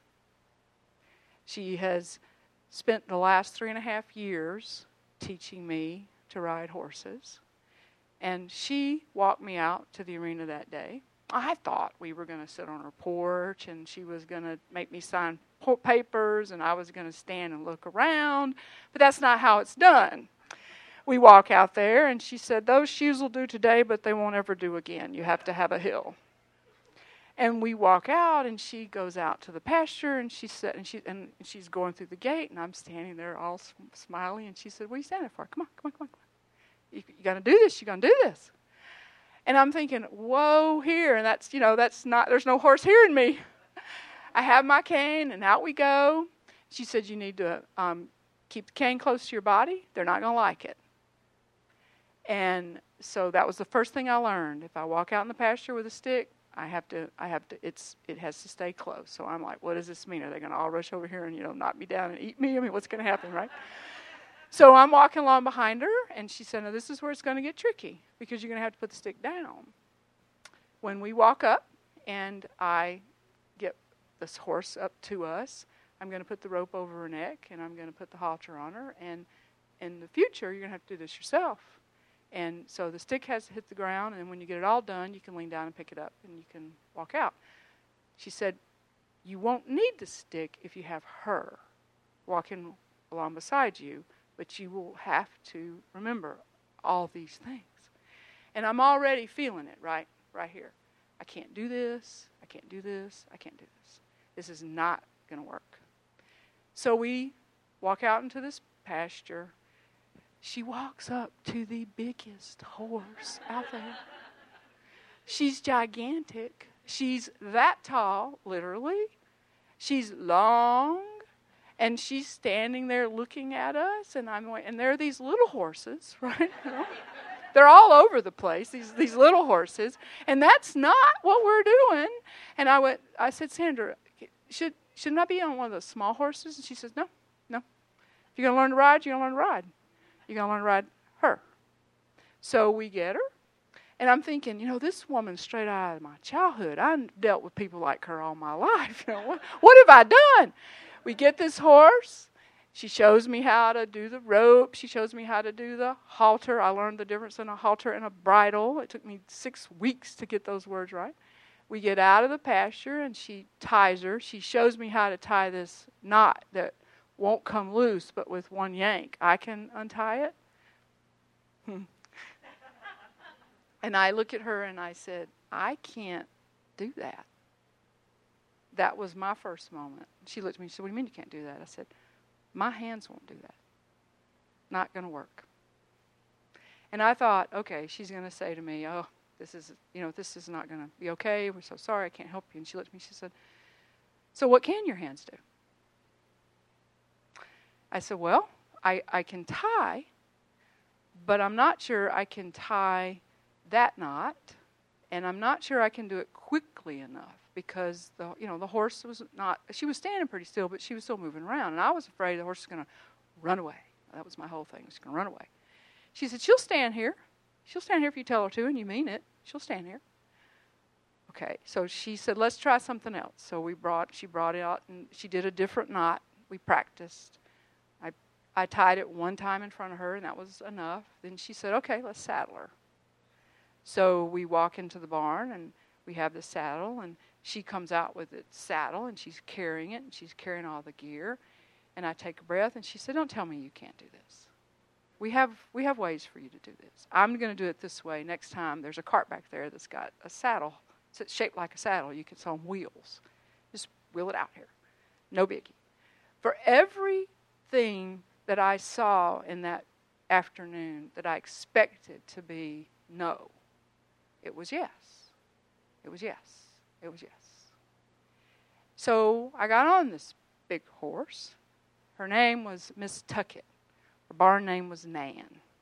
She has spent the last three and a half years teaching me to ride horses. And she walked me out to the arena that day. I thought we were going to sit on her porch and she was going to make me sign papers and I was going to stand and look around. But that's not how it's done. We walk out there and she said, those shoes will do today, but they won't ever do again. You have to have a hill. And we walk out, and she goes out to the pasture, and she said, and she and she's going through the gate, and I'm standing there all smiling, and she said, "What are you standing for? Come on, come on, come on, come on. You, you got to do this. You got to do this." And I'm thinking, "Whoa, here!" And that's you know that's not. There's no horse hearing me. I have my cane, and out we go. She said, "You need to um, keep the cane close to your body. They're not going to like it." And so that was the first thing I learned. If I walk out in the pasture with a stick, I have to, I have to, it's, it has to stay close. So I'm like, what does this mean? Are they going to all rush over here and, you know, knock me down and eat me? I mean, what's going to happen, right? So I'm walking along behind her, and she said, no, this is where it's going to get tricky because you're going to have to put the stick down. When we walk up and I get this horse up to us, I'm going to put the rope over her neck, and I'm going to put the halter on her. And in the future, you're going to have to do this yourself. And so the stick has to hit the ground, and when you get it all done, you can lean down and pick it up, and you can walk out. She said, you won't need the stick if you have her walking along beside you, but you will have to remember all these things. And I'm already feeling it right, right here. I can't do this. I can't do this. I can't do this. This is not going to work. So we walk out into this pasture. She walks up to the biggest horse out there. She's gigantic. She's that tall, literally. She's long, and she's standing there looking at us, and I'm like, and there are these little horses, right? You know? They're all over the place, these these little horses, and that's not what we're doing. And I went, I said, Sandra, should shouldn't I be on one of those small horses? And she says, no, no. If you're gonna learn to ride, you're gonna learn to ride. You're going to learn to ride her. So we get her. And I'm thinking, you know, this woman's straight out of my childhood. I dealt with people like her all my life. You know, what, what have I done? We get this horse. She shows me how to do the rope. She shows me how to do the halter. I learned the difference in a halter and a bridle. It took me six weeks to get those words right. We get out of the pasture, and she ties her. She shows me how to tie this knot that won't come loose, but with one yank, I can untie it. Hmm. And I look at her and I said, I can't do that. That was my first moment. She looked at me and said, what do you mean you can't do that? I said, My hands won't do that. Not going to work. And I thought, okay, she's going to say to me, oh, this is, you know, this is not going to be okay. We're so sorry. I can't help you. And she looked at me. She said, so what can your hands do? I said, well, I, I can tie, but I'm not sure I can tie that knot, and I'm not sure I can do it quickly enough because the you know the horse was not. She was standing pretty still, but she was still moving around, and I was afraid the horse was going to run away. That was my whole thing. She's going to run away. She said, she'll stand here. She'll stand here if you tell her to, and you mean it. She'll stand here. Okay, so she said, let's try something else. So we brought, she brought it out, and she did a different knot. We practiced. I, I tied it one time in front of her, and that was enough. Then she said, okay, let's saddle her. So we walk into the barn, and we have the saddle, and she comes out with the saddle, and she's carrying it, and she's carrying all the gear. And I take a breath, and she said, don't tell me you can't do this. We have we have ways for you to do this. I'm going to do it this way. Next time, there's a cart back there that's got a saddle. It's shaped like a saddle. You can sell wheels. Just wheel it out here. No biggie. For everything that I saw in that afternoon that I expected to be no, it was yes. It was yes. It was yes. So I got on this big horse. Her name was Miss Tuckett. Her barn name was Nan.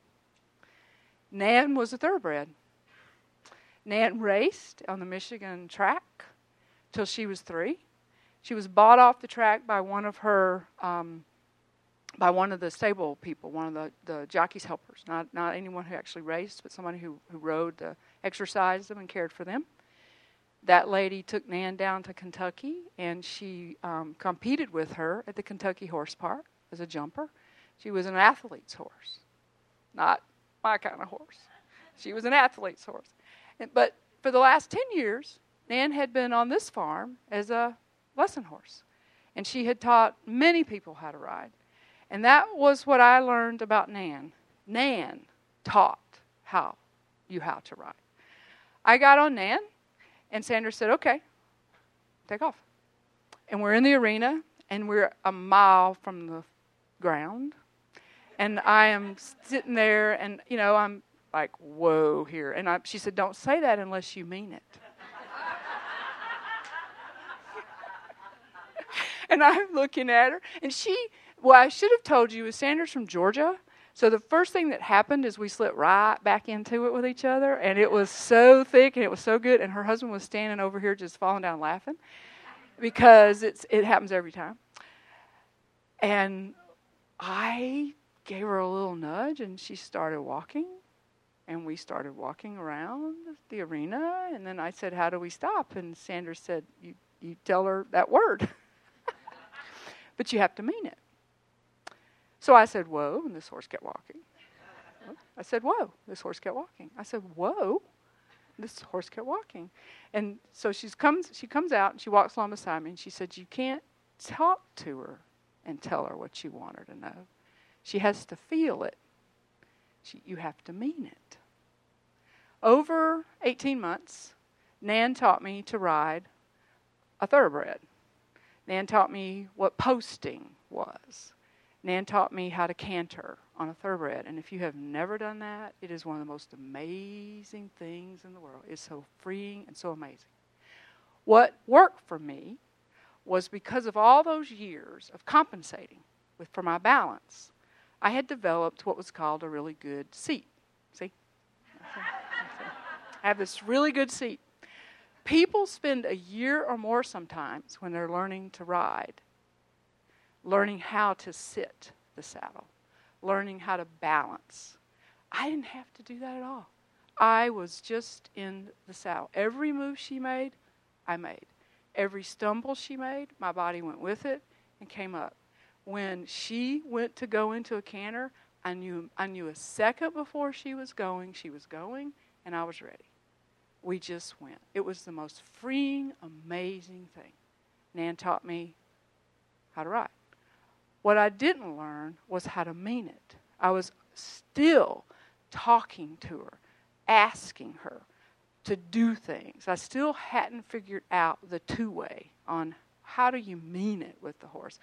Nan was a thoroughbred. Nan raced on the Michigan track till she was three. She was bought off the track by one of her, um, by one of the stable people, one of the, the jockey's helpers. Not not anyone who actually raced, but somebody who, who rode, to exercise them and cared for them. That lady took Nan down to Kentucky, and she um, competed with her at the Kentucky Horse Park as a jumper. She was an athlete's horse, not my kind of horse. She was an athlete's horse. And, but for the last ten years, Nan had been on this farm as a lesson horse, and she had taught many people how to ride. And that was what I learned about Nan. Nan taught how you how to ride. I got on Nan, and Sandra said, okay, take off. And we're in the arena, and we're a mile from the ground. And I am sitting there, and, you know, I'm like, whoa, here. And I, she said, don't say that unless you mean it. And I'm looking at her, and she, well, I should have told you, is Sandra's from Georgia. So the first thing that happened is we slipped right back into it with each other, and it was so thick, and it was so good, and her husband was standing over here just falling down laughing because it's it happens every time. And I gave her a little nudge, and she started walking, and we started walking around the arena, and then I said, how do we stop? And Sandra said, you, you tell her that word. But you have to mean it. So I said, whoa, and this horse kept walking. I said, whoa, this horse kept walking. I said, whoa, this horse kept walking. And so she comes, she comes out, and she walks along beside me, and she said, you can't talk to her and tell her what you want her to know. She has to feel it. She, you have to mean it. Over eighteen months, Nan taught me to ride a thoroughbred. Nan taught me what posting was. Nan taught me how to canter on a thoroughbred. And if you have never done that, it is one of the most amazing things in the world. It's so freeing and so amazing. What worked for me was because of all those years of compensating with for my balance, I had developed what was called a really good seat. See? I have this really good seat. People spend a year or more sometimes when they're learning to ride, learning how to sit the saddle, learning how to balance. I didn't have to do that at all. I was just in the saddle. Every move she made, I made. Every stumble she made, my body went with it and came up. When she went to go into a canter, I knew I knew a second before she was going, she was going, and I was ready. We just went. It was the most freeing, amazing thing. Nan taught me how to ride. What I didn't learn was how to mean it. I was still talking to her, asking her to do things. I still hadn't figured out the two-way on how do you mean it with the horse.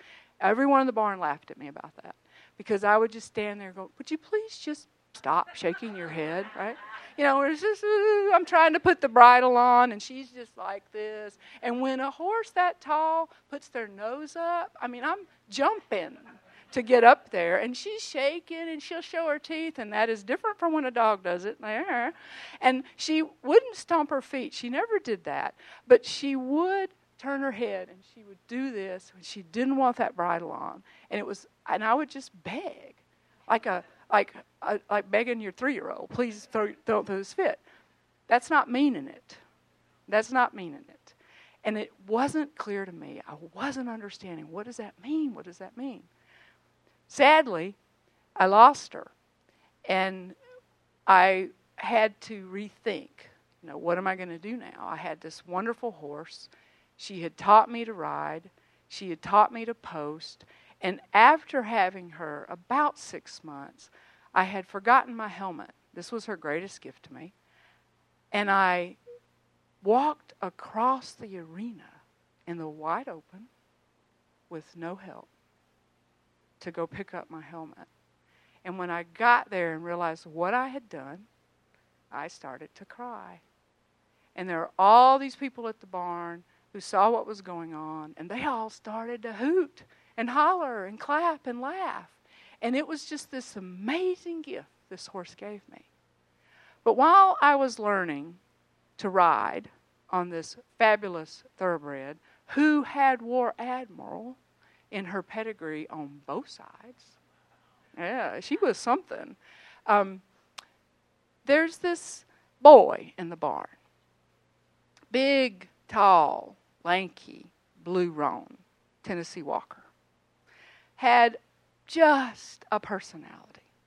everyone in the barn laughed at me about that because I would just stand there and go, would you please just stop shaking your head, right? You know, it's just, uh, I'm trying to put the bridle on, and she's just like this. And when a horse that tall puts their nose up, I mean, I'm jumping to get up there, and she's shaking, and she'll show her teeth, and that is different from when a dog does it. And she wouldn't stomp her feet. She never did that. But she would turn her head, and she would do this when she didn't want that bridle on. And it was, and I would just beg, like a, like, a, like begging your three-year-old, please throw, don't throw this fit. That's not meaning it. That's not meaning it. And it wasn't clear to me. I wasn't understanding. What does that mean? What does that mean? Sadly, I lost her, and I had to rethink, you know, what am I going to do now? I had this wonderful horse. She had taught me to ride. She had taught me to post. And after having her about six months, I had forgotten my helmet. This was her greatest gift to me. And I walked across the arena in the wide open with no help to go pick up my helmet. And when I got there and realized what I had done, I started to cry. And there were all these people at the barn who saw what was going on, and they all started to hoot and holler and clap and laugh. And it was just this amazing gift this horse gave me. But while I was learning to ride on this fabulous thoroughbred who had War Admiral in her pedigree on both sides. Yeah, she was something. Um, there's this boy in the barn. Big, tall, lanky, blue roan, Tennessee Walker. Had just a personality.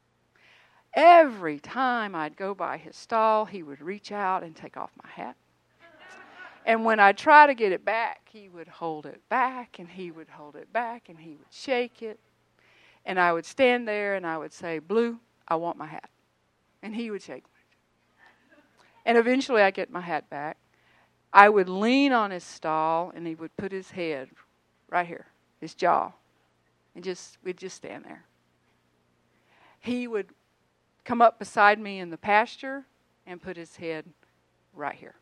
Every time I'd go by his stall, he would reach out and take off my hat. And when I try to get it back, he would hold it back, and he would hold it back, and he would shake it. And I would stand there, and I would say, Blue, I want my hat. And he would shake me. And eventually I'd get my hat back. I would lean on his stall, and he would put his head right here, his jaw, and just we'd just stand there. He would come up beside me in the pasture and put his head right here.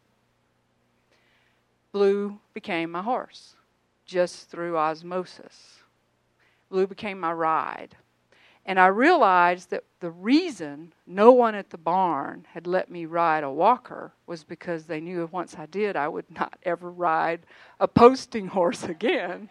Blue became my horse, just through osmosis. Blue became my ride. And I realized that the reason no one at the barn had let me ride a walker was because they knew if once I did, I would not ever ride a posting horse again.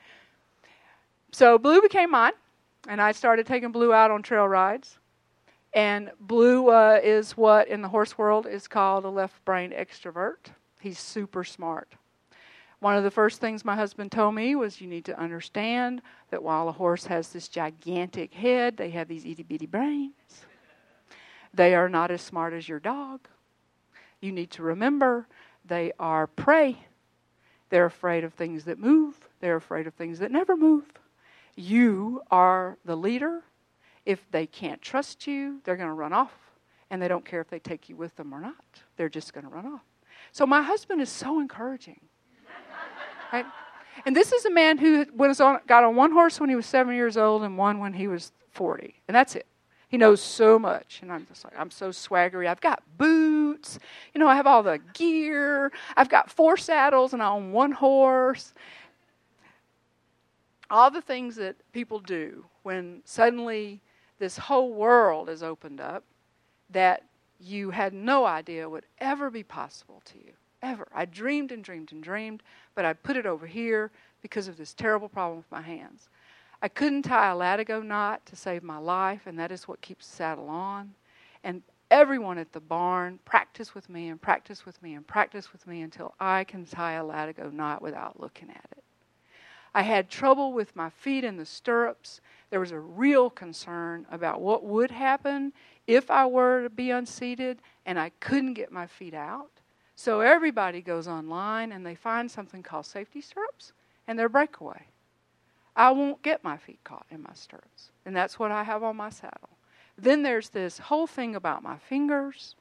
So Blue became mine, and I started taking Blue out on trail rides. And Blue uh, is what in the horse world is called a left-brained extrovert. He's super smart. One of the first things my husband told me was you need to understand that while a horse has this gigantic head, they have these itty-bitty brains. They are not as smart as your dog. You need to remember they are prey. They're afraid of things that move. They're afraid of things that never move. You are the leader. If they can't trust you, they're going to run off. And they don't care if they take you with them or not. They're just going to run off. So my husband is so encouraging. Right? And this is a man who was on, got on one horse when he was seven years old and one when he was forty. And that's it. He knows so much. And I'm just like, I'm so swaggery. I've got boots. You know, I have all the gear. I've got four saddles and I own one horse. All the things that people do when suddenly this whole world is opened up that you had no idea would ever be possible to you. Ever. I dreamed and dreamed and dreamed, but I put it over here because of this terrible problem with my hands. I couldn't tie a latigo knot to save my life, and that is what keeps the saddle on. And everyone at the barn practice with me and practice with me and practice with me until I can tie a latigo knot without looking at it. I had trouble with my feet in the stirrups. There was a real concern about what would happen if I were to be unseated and I couldn't get my feet out. So everybody goes online and they find something called safety stirrups and they're breakaway. I won't get my feet caught in my stirrups. And that's what I have on my saddle. Then there's this whole thing about my fingers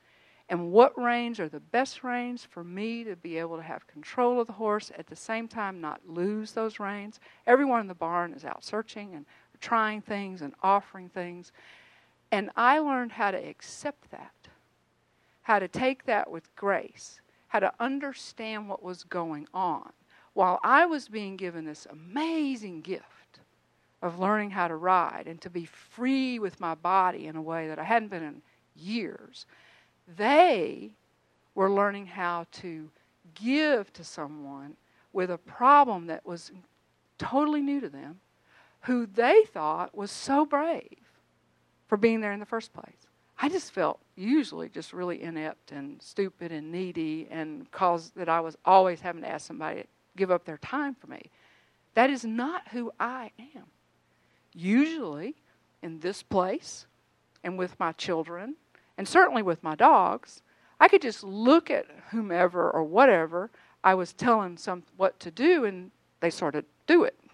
and what reins are the best reins for me to be able to have control of the horse, at the same time not lose those reins. Everyone in the barn is out searching and trying things and offering things. And I learned how to accept that, how to take that with grace, how to understand what was going on, while I was being given this amazing gift of learning how to ride and to be free with my body in a way that I hadn't been in years. They were learning how to give to someone with a problem that was totally new to them, who they thought was so brave for being there in the first place. I just felt usually just really inept and stupid and needy, and caused that I was always having to ask somebody to give up their time for me. That is not who I am. Usually, in this place, and with my children, and certainly with my dogs, I could just look at whomever or whatever I was telling some what to do, and they sort of do it.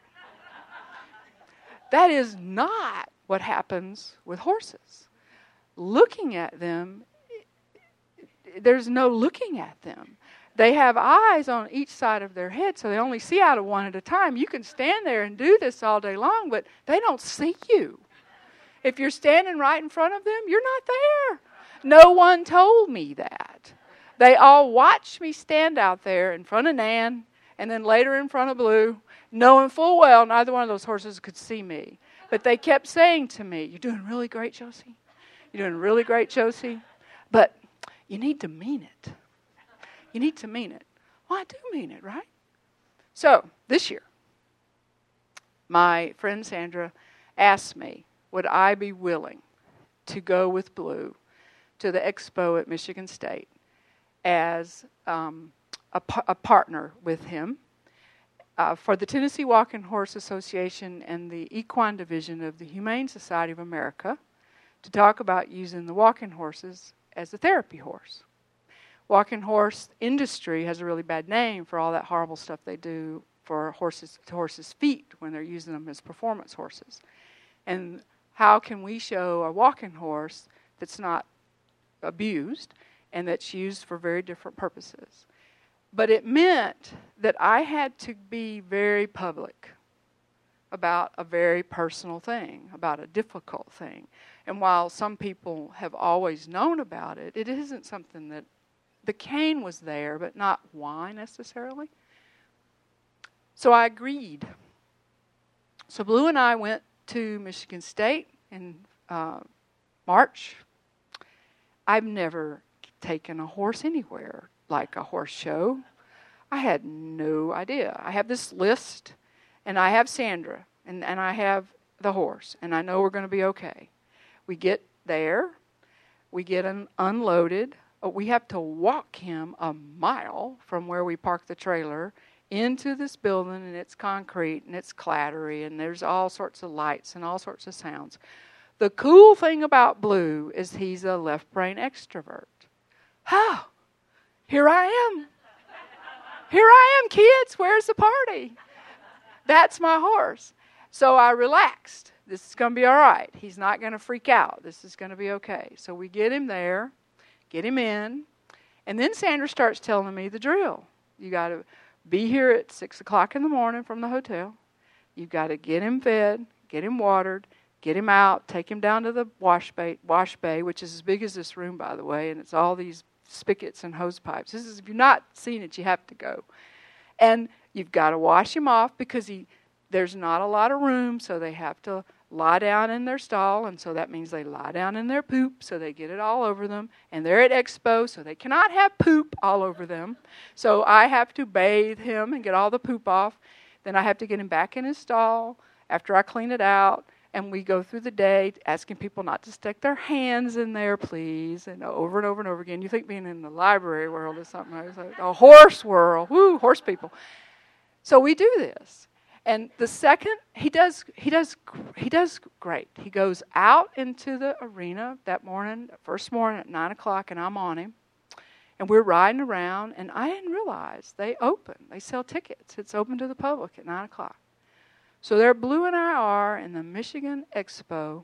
That is not what happens with horses. Looking at them, there's no looking at them. They have eyes on each side of their head, so they only see out of one at a time. You can stand there and do this all day long, but they don't see you. If you're standing right in front of them, you're not there. No one told me that. They all watched me stand out there in front of Nan, and then later in front of Blue, knowing full well neither one of those horses could see me. But they kept saying to me, "You're doing really great, Josie. You're doing really great, Josie. But you need to mean it. You need to mean it." Well, I do mean it, right? So, this year, my friend Sandra asked me, would I be willing to go with Blue to the expo at Michigan State as um, a, pa- a partner with him uh, for the Tennessee Walking Horse Association and the Equine Division of the Humane Society of America to talk about using the walking horses as a therapy horse. Walking horse industry has a really bad name for all that horrible stuff they do for horses to horses' feet when they're using them as performance horses. And how can we show a walking horse that's not abused and that's used for very different purposes? But it meant that I had to be very public about a very personal thing, about a difficult thing. And while some people have always known about it, it isn't something that the cane was there, but not why necessarily. So I agreed. So Blue and I went to Michigan State in uh, March. I've never taken a horse anywhere like a horse show. I had no idea. I have this list, and I have Sandra, and, and I have the horse, and I know we're going to be okay. We get there. We get un- unloaded. We have to walk him a mile from where we park the trailer into this building, and it's concrete, and it's clattery, and there's all sorts of lights and all sorts of sounds. The cool thing about Blue is he's a left-brain extrovert. Oh, here I am. Here I am, kids. Where's the party? That's my horse. So I relaxed. This is going to be all right. He's not going to freak out. This is going to be okay. So we get him there, get him in, and then Sandra starts telling me the drill. You got to be here at six o'clock in the morning from the hotel. You've got to get him fed, get him watered, get him out, take him down to the wash bay, wash bay, which is as big as this room, by the way, and it's all these spigots and hose pipes. This is, if you've not seen it, you have to go. And you've got to wash him off because he there's not a lot of room, so they have to lie down in their stall, and so that means they lie down in their poop, so they get it all over them. And they're at expo, so they cannot have poop all over them. So I have to bathe him and get all the poop off. Then I have to get him back in his stall after I clean it out. And we go through the day asking people not to stick their hands in there, please, and over and over and over again. You think being in the library world is something like a horse world. Woo, horse people. So we do this. And the second, he does, he does, he does great. He goes out into the arena that morning, first morning at nine o'clock, and I'm on him. And we're riding around, and I didn't realize they open. They sell tickets. It's open to the public at nine o'clock. So there Blue and I are in the Michigan Expo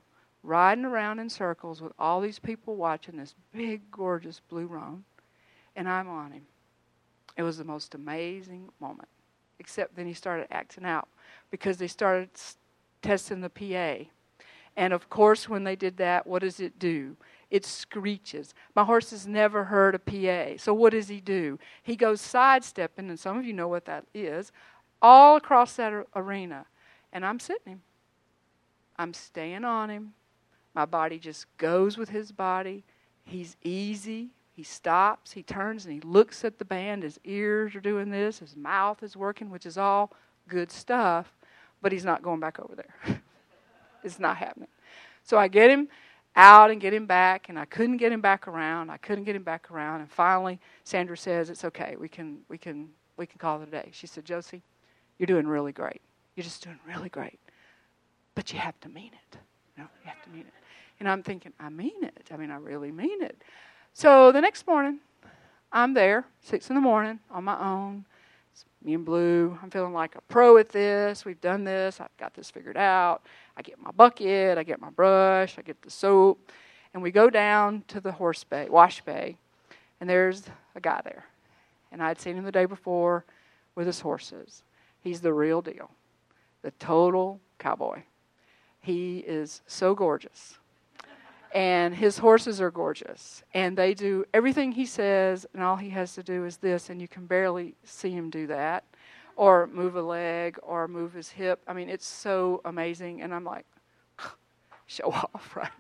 riding around in circles with all these people watching this big, gorgeous blue roan, and I'm on him. It was the most amazing moment. Except then he started acting out because they started s- testing the P A. And of course, when they did that, what does it do? It screeches. My horse has never heard a P A. So what does he do? He goes sidestepping, and some of you know what that is, all across that ar- arena. And I'm sitting him. I'm staying on him. My body just goes with his body. He's easy. He stops, he turns, and he looks at the band. His ears are doing this. His mouth is working, which is all good stuff, but he's not going back over there. It's not happening. So I get him out and get him back, and I couldn't get him back around. I couldn't get him back around, and finally Sandra says, it's okay. We can, we can, we can call it a day. She said, Josie, you're doing really great. You're just doing really great, but you have to mean it. You know, you have to mean it. And I'm thinking, I mean it. I mean, I really mean it. So the next morning, I'm there, six in the morning, on my own. It's me and Blue. I'm feeling like a pro at this. We've done this. I've got this figured out. I get my bucket. I get my brush. I get the soap. And we go down to the horse bay, wash bay, and there's a guy there. And I'd seen him the day before with his horses. He's the real deal, the total cowboy. He is so gorgeous. And his horses are gorgeous. And they do everything he says, and all he has to do is this, and you can barely see him do that, or move a leg, or move his hip. I mean, it's so amazing. And I'm like, show off, right?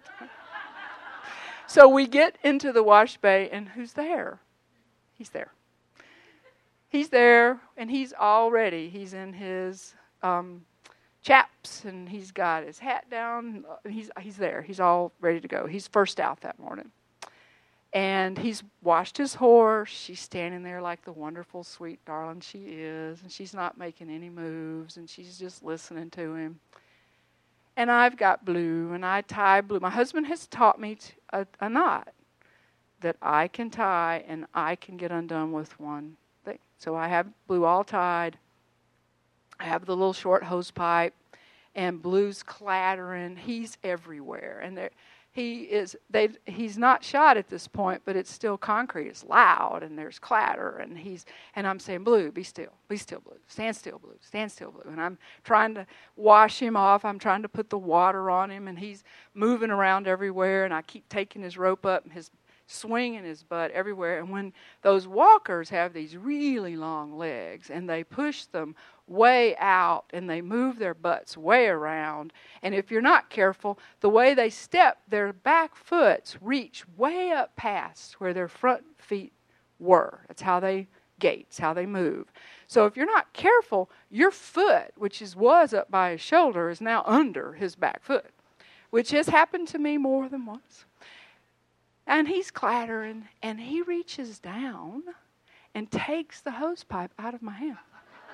So we get into the wash bay, and who's there? He's there. He's there, and he's all ready. He's in his um, chaps, and he's got his hat down. He's he's there. He's all ready to go. He's first out that morning. And he's washed his horse. She's standing there like the wonderful, sweet darling she is, and she's not making any moves, and she's just listening to him. And I've got Blue, and I tie Blue. My husband has taught me t- a, a knot that I can tie, and I can get undone with one thing. So I have Blue all tied. I have the little short hose pipe, and Blue's clattering. He's everywhere, and there, he is. They he's not shot at this point, but it's still concrete. It's loud, and there's clatter, and he's and I'm saying, Blue, be still, be still, Blue, stand still, Blue, stand still, Blue, and I'm trying to wash him off. I'm trying to put the water on him, and he's moving around everywhere, and I keep taking his rope up, and his swinging his butt everywhere. And when those walkers have these really long legs and they push them way out and they move their butts way around, and if you're not careful, the way they step, their back foots reach way up past where their front feet were. That's how they gait, it's how they move. So if you're not careful, your foot, which is was up by his shoulder, is now under his back foot, which has happened to me more than once. And he's clattering, and he reaches down and takes the hose pipe out of my hand.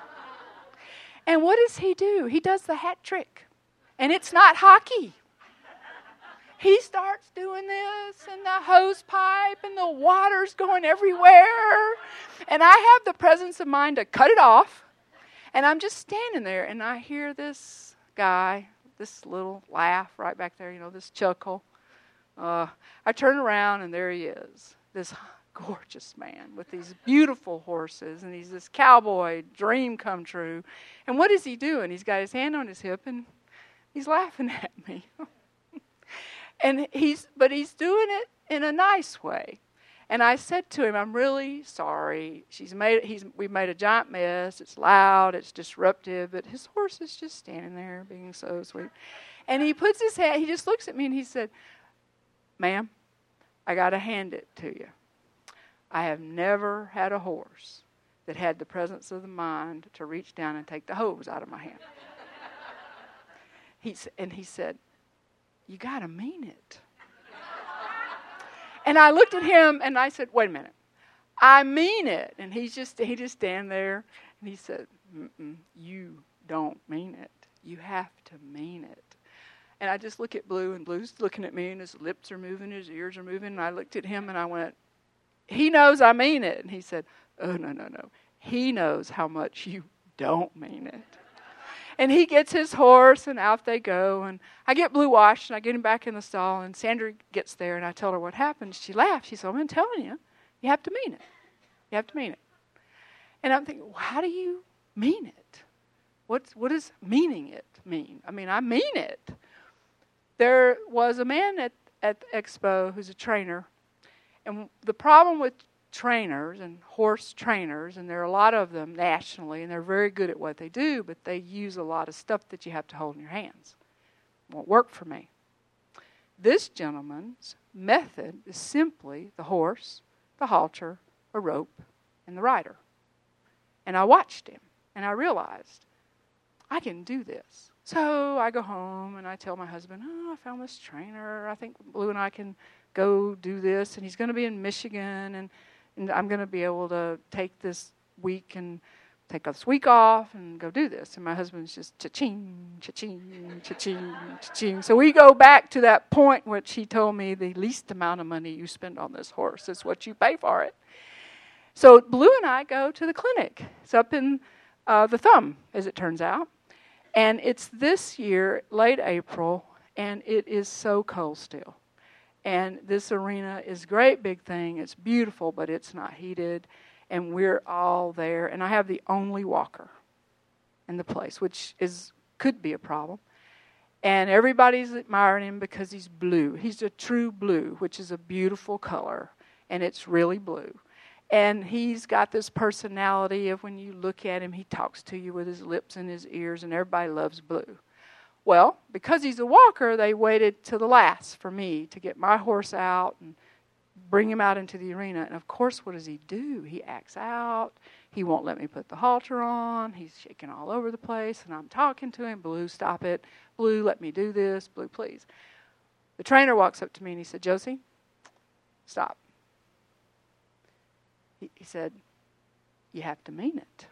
And what does he do? He does the hat trick. And it's not hockey. He starts doing this, and the hose pipe, and the water's going everywhere. And I have the presence of mind to cut it off. And I'm just standing there, and I hear this guy, this little laugh right back there, you know, this chuckle. Uh, I turn around, and there he is, this gorgeous man with these beautiful horses, and he's this cowboy dream come true. And what is he doing? He's got his hand on his hip, and he's laughing at me. and he's, but he's doing it in a nice way. And I said to him, I'm really sorry. She's made, he's, we've made a giant mess. It's loud. It's disruptive. But his horse is just standing there being so sweet. And he puts his hand, he just looks at me, and he said, ma'am, I got to hand it to you. I have never had a horse that had the presence of the mind to reach down and take the hose out of my hand. He's, and he said, you got to mean it. And I looked at him, and I said, wait a minute. I mean it. And he's just, he just stand there, and he said, Mm-mm, you don't mean it. You have to mean it. And I just look at Blue, and Blue's looking at me, and his lips are moving, his ears are moving. And I looked at him, and I went, he knows I mean it. And he said, oh, no, no, no. He knows how much you don't mean it. And he gets his horse, and out they go. And I get Blue washed, and I get him back in the stall. And Sandra gets there, and I tell her what happened. She laughs. She said, I've been telling you, you have to mean it. You have to mean it. And I'm thinking, well, how do you mean it? What's, what does meaning it mean? I mean, I mean it. There was a man at, at the expo who's a trainer. And the problem with trainers and horse trainers, and there are a lot of them nationally, and they're very good at what they do, but they use a lot of stuff that you have to hold in your hands. Won't work for me. This gentleman's method is simply the horse, the halter, a rope, and the rider. And I watched him, and I realized, I can do this. So I go home, and I tell my husband, oh, I found this trainer. I think Blue and I can go do this, and he's going to be in Michigan, and And I'm going to be able to take this week and take this week off and go do this. And my husband's just cha-ching, cha-ching, cha-ching, cha-ching. So we go back to that point which he told me the least amount of money you spend on this horse is what you pay for it. So Blue and I go to the clinic. It's up in uh, the Thumb, as it turns out. And it's this year, late April, and it is so cold still. And this arena is a great big thing. It's beautiful, but it's not heated. And we're all there. And I have the only walker in the place, which is could be a problem. And everybody's admiring him because he's blue. He's a true blue, which is a beautiful color. And it's really blue. And he's got this personality of when you look at him, he talks to you with his lips and his ears, and everybody loves Blue. Well, because he's a walker, they waited till the last for me to get my horse out and bring him out into the arena. And, of course, what does he do? He acts out. He won't let me put the halter on. He's shaking all over the place, and I'm talking to him. Blue, stop it. Blue, let me do this. Blue, please. The trainer walks up to me, and he said, Josie, stop. He, he said, you have to mean it.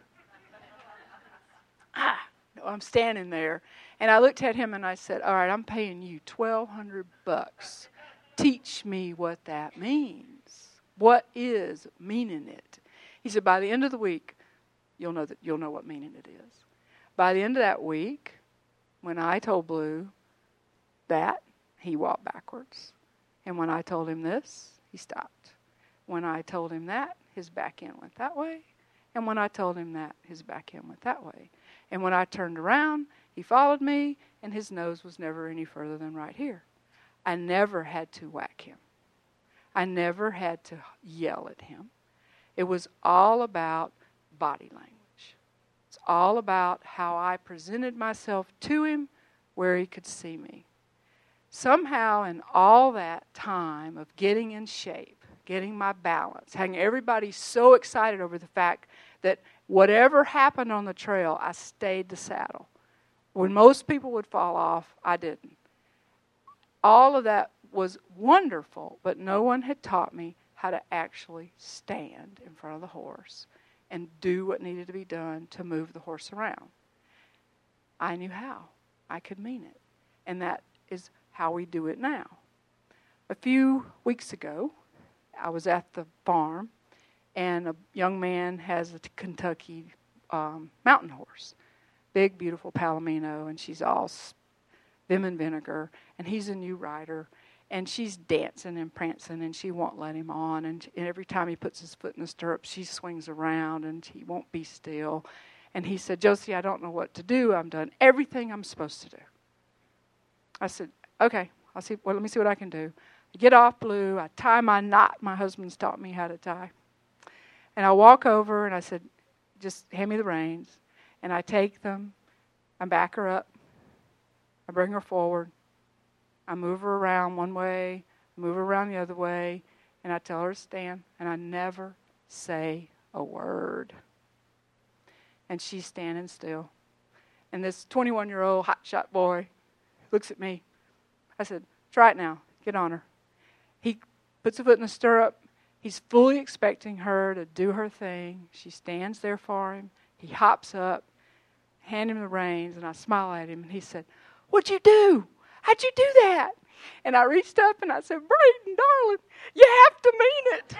ah, no, I'm standing there. And I looked at him and I said, all right, I'm paying you twelve hundred bucks. Teach me what that means. What is meaning it? He said, by the end of the week, you'll know that you'll know what meaning it is. By the end of that week, when I told Blue that, he walked backwards. And when I told him this, he stopped. When I told him that, his back end went that way. And when I told him that, his back end went that way. And when I turned around, he followed me, and his nose was never any further than right here. I never had to whack him. I never had to yell at him. It was all about body language. It's all about how I presented myself to him where he could see me. Somehow in all that time of getting in shape, getting my balance, having everybody so excited over the fact that whatever happened on the trail, I stayed the saddle. When most people would fall off, I didn't. All of that was wonderful, but no one had taught me how to actually stand in front of the horse and do what needed to be done to move the horse around. I knew how. I could mean it. And that is how we do it now. A few weeks ago, I was at the farm, and a young man has a Kentucky um, mountain horse. Big, beautiful Palomino, and she's all vim and vinegar, and he's a new rider, and she's dancing and prancing, and she won't let him on, and, and every time he puts his foot in the stirrup, she swings around, and he won't be still. And he said, Josie, I don't know what to do. I'm done everything I'm supposed to do. I said, okay, I'll see. Well, let me see what I can do. I get off Blue. I tie my knot my husband's taught me how to tie. And I walk over, and I said, just hand me the reins. And I take them, I back her up, I bring her forward, I move her around one way, move her around the other way, and I tell her to stand, and I never say a word. And she's standing still. And this twenty-one-year-old hotshot boy looks at me. I said, try it now, get on her. He puts a foot in the stirrup. He's fully expecting her to do her thing. She stands there for him. He hops up, hand him the reins, and I smile at him, and he said, what'd you do? How'd you do that? And I reached up and I said, Braden, darling, you have to mean it.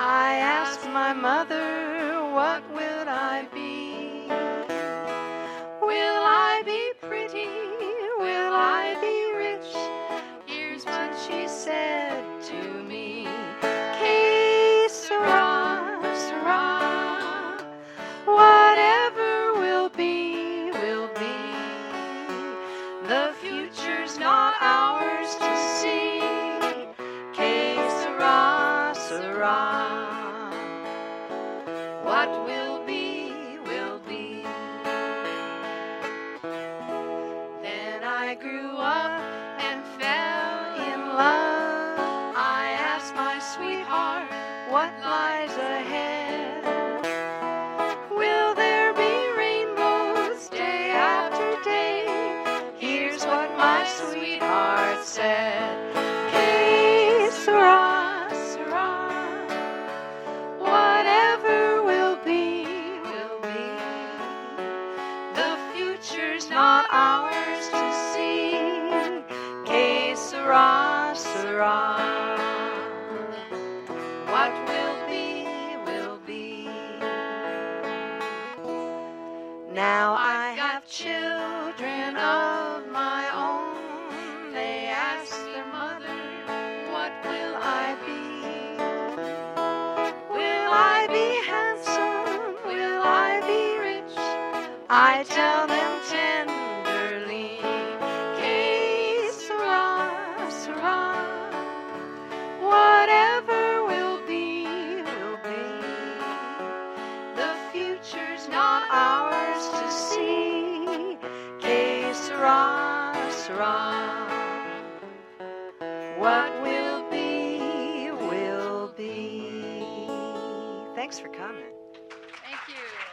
I asked my mother, what will I be? Will I be pretty? Will I be rich? Here's what she said to me. Que sera, sera. Whatever will be, will be. The future's not ours to see. Que sera, sera. What will be, will be. Then I grew up and fell in love. I asked my sweetheart, what lies ahead? Will there be rainbows day after day? Here's what my sweetheart said. Que sera, sera. Whatever will be, will be. The future's not ours to see. Que sera, sera. What will be, will be. Now I have children of my own. They ask their mother, what will I be? Will I be handsome? Will I be rich? I tell them tenderly, que sera, sera. Whatever will be, will be. The future's not ours to see. Que sera, sera. What will be, will be. Thanks for coming. Thank you.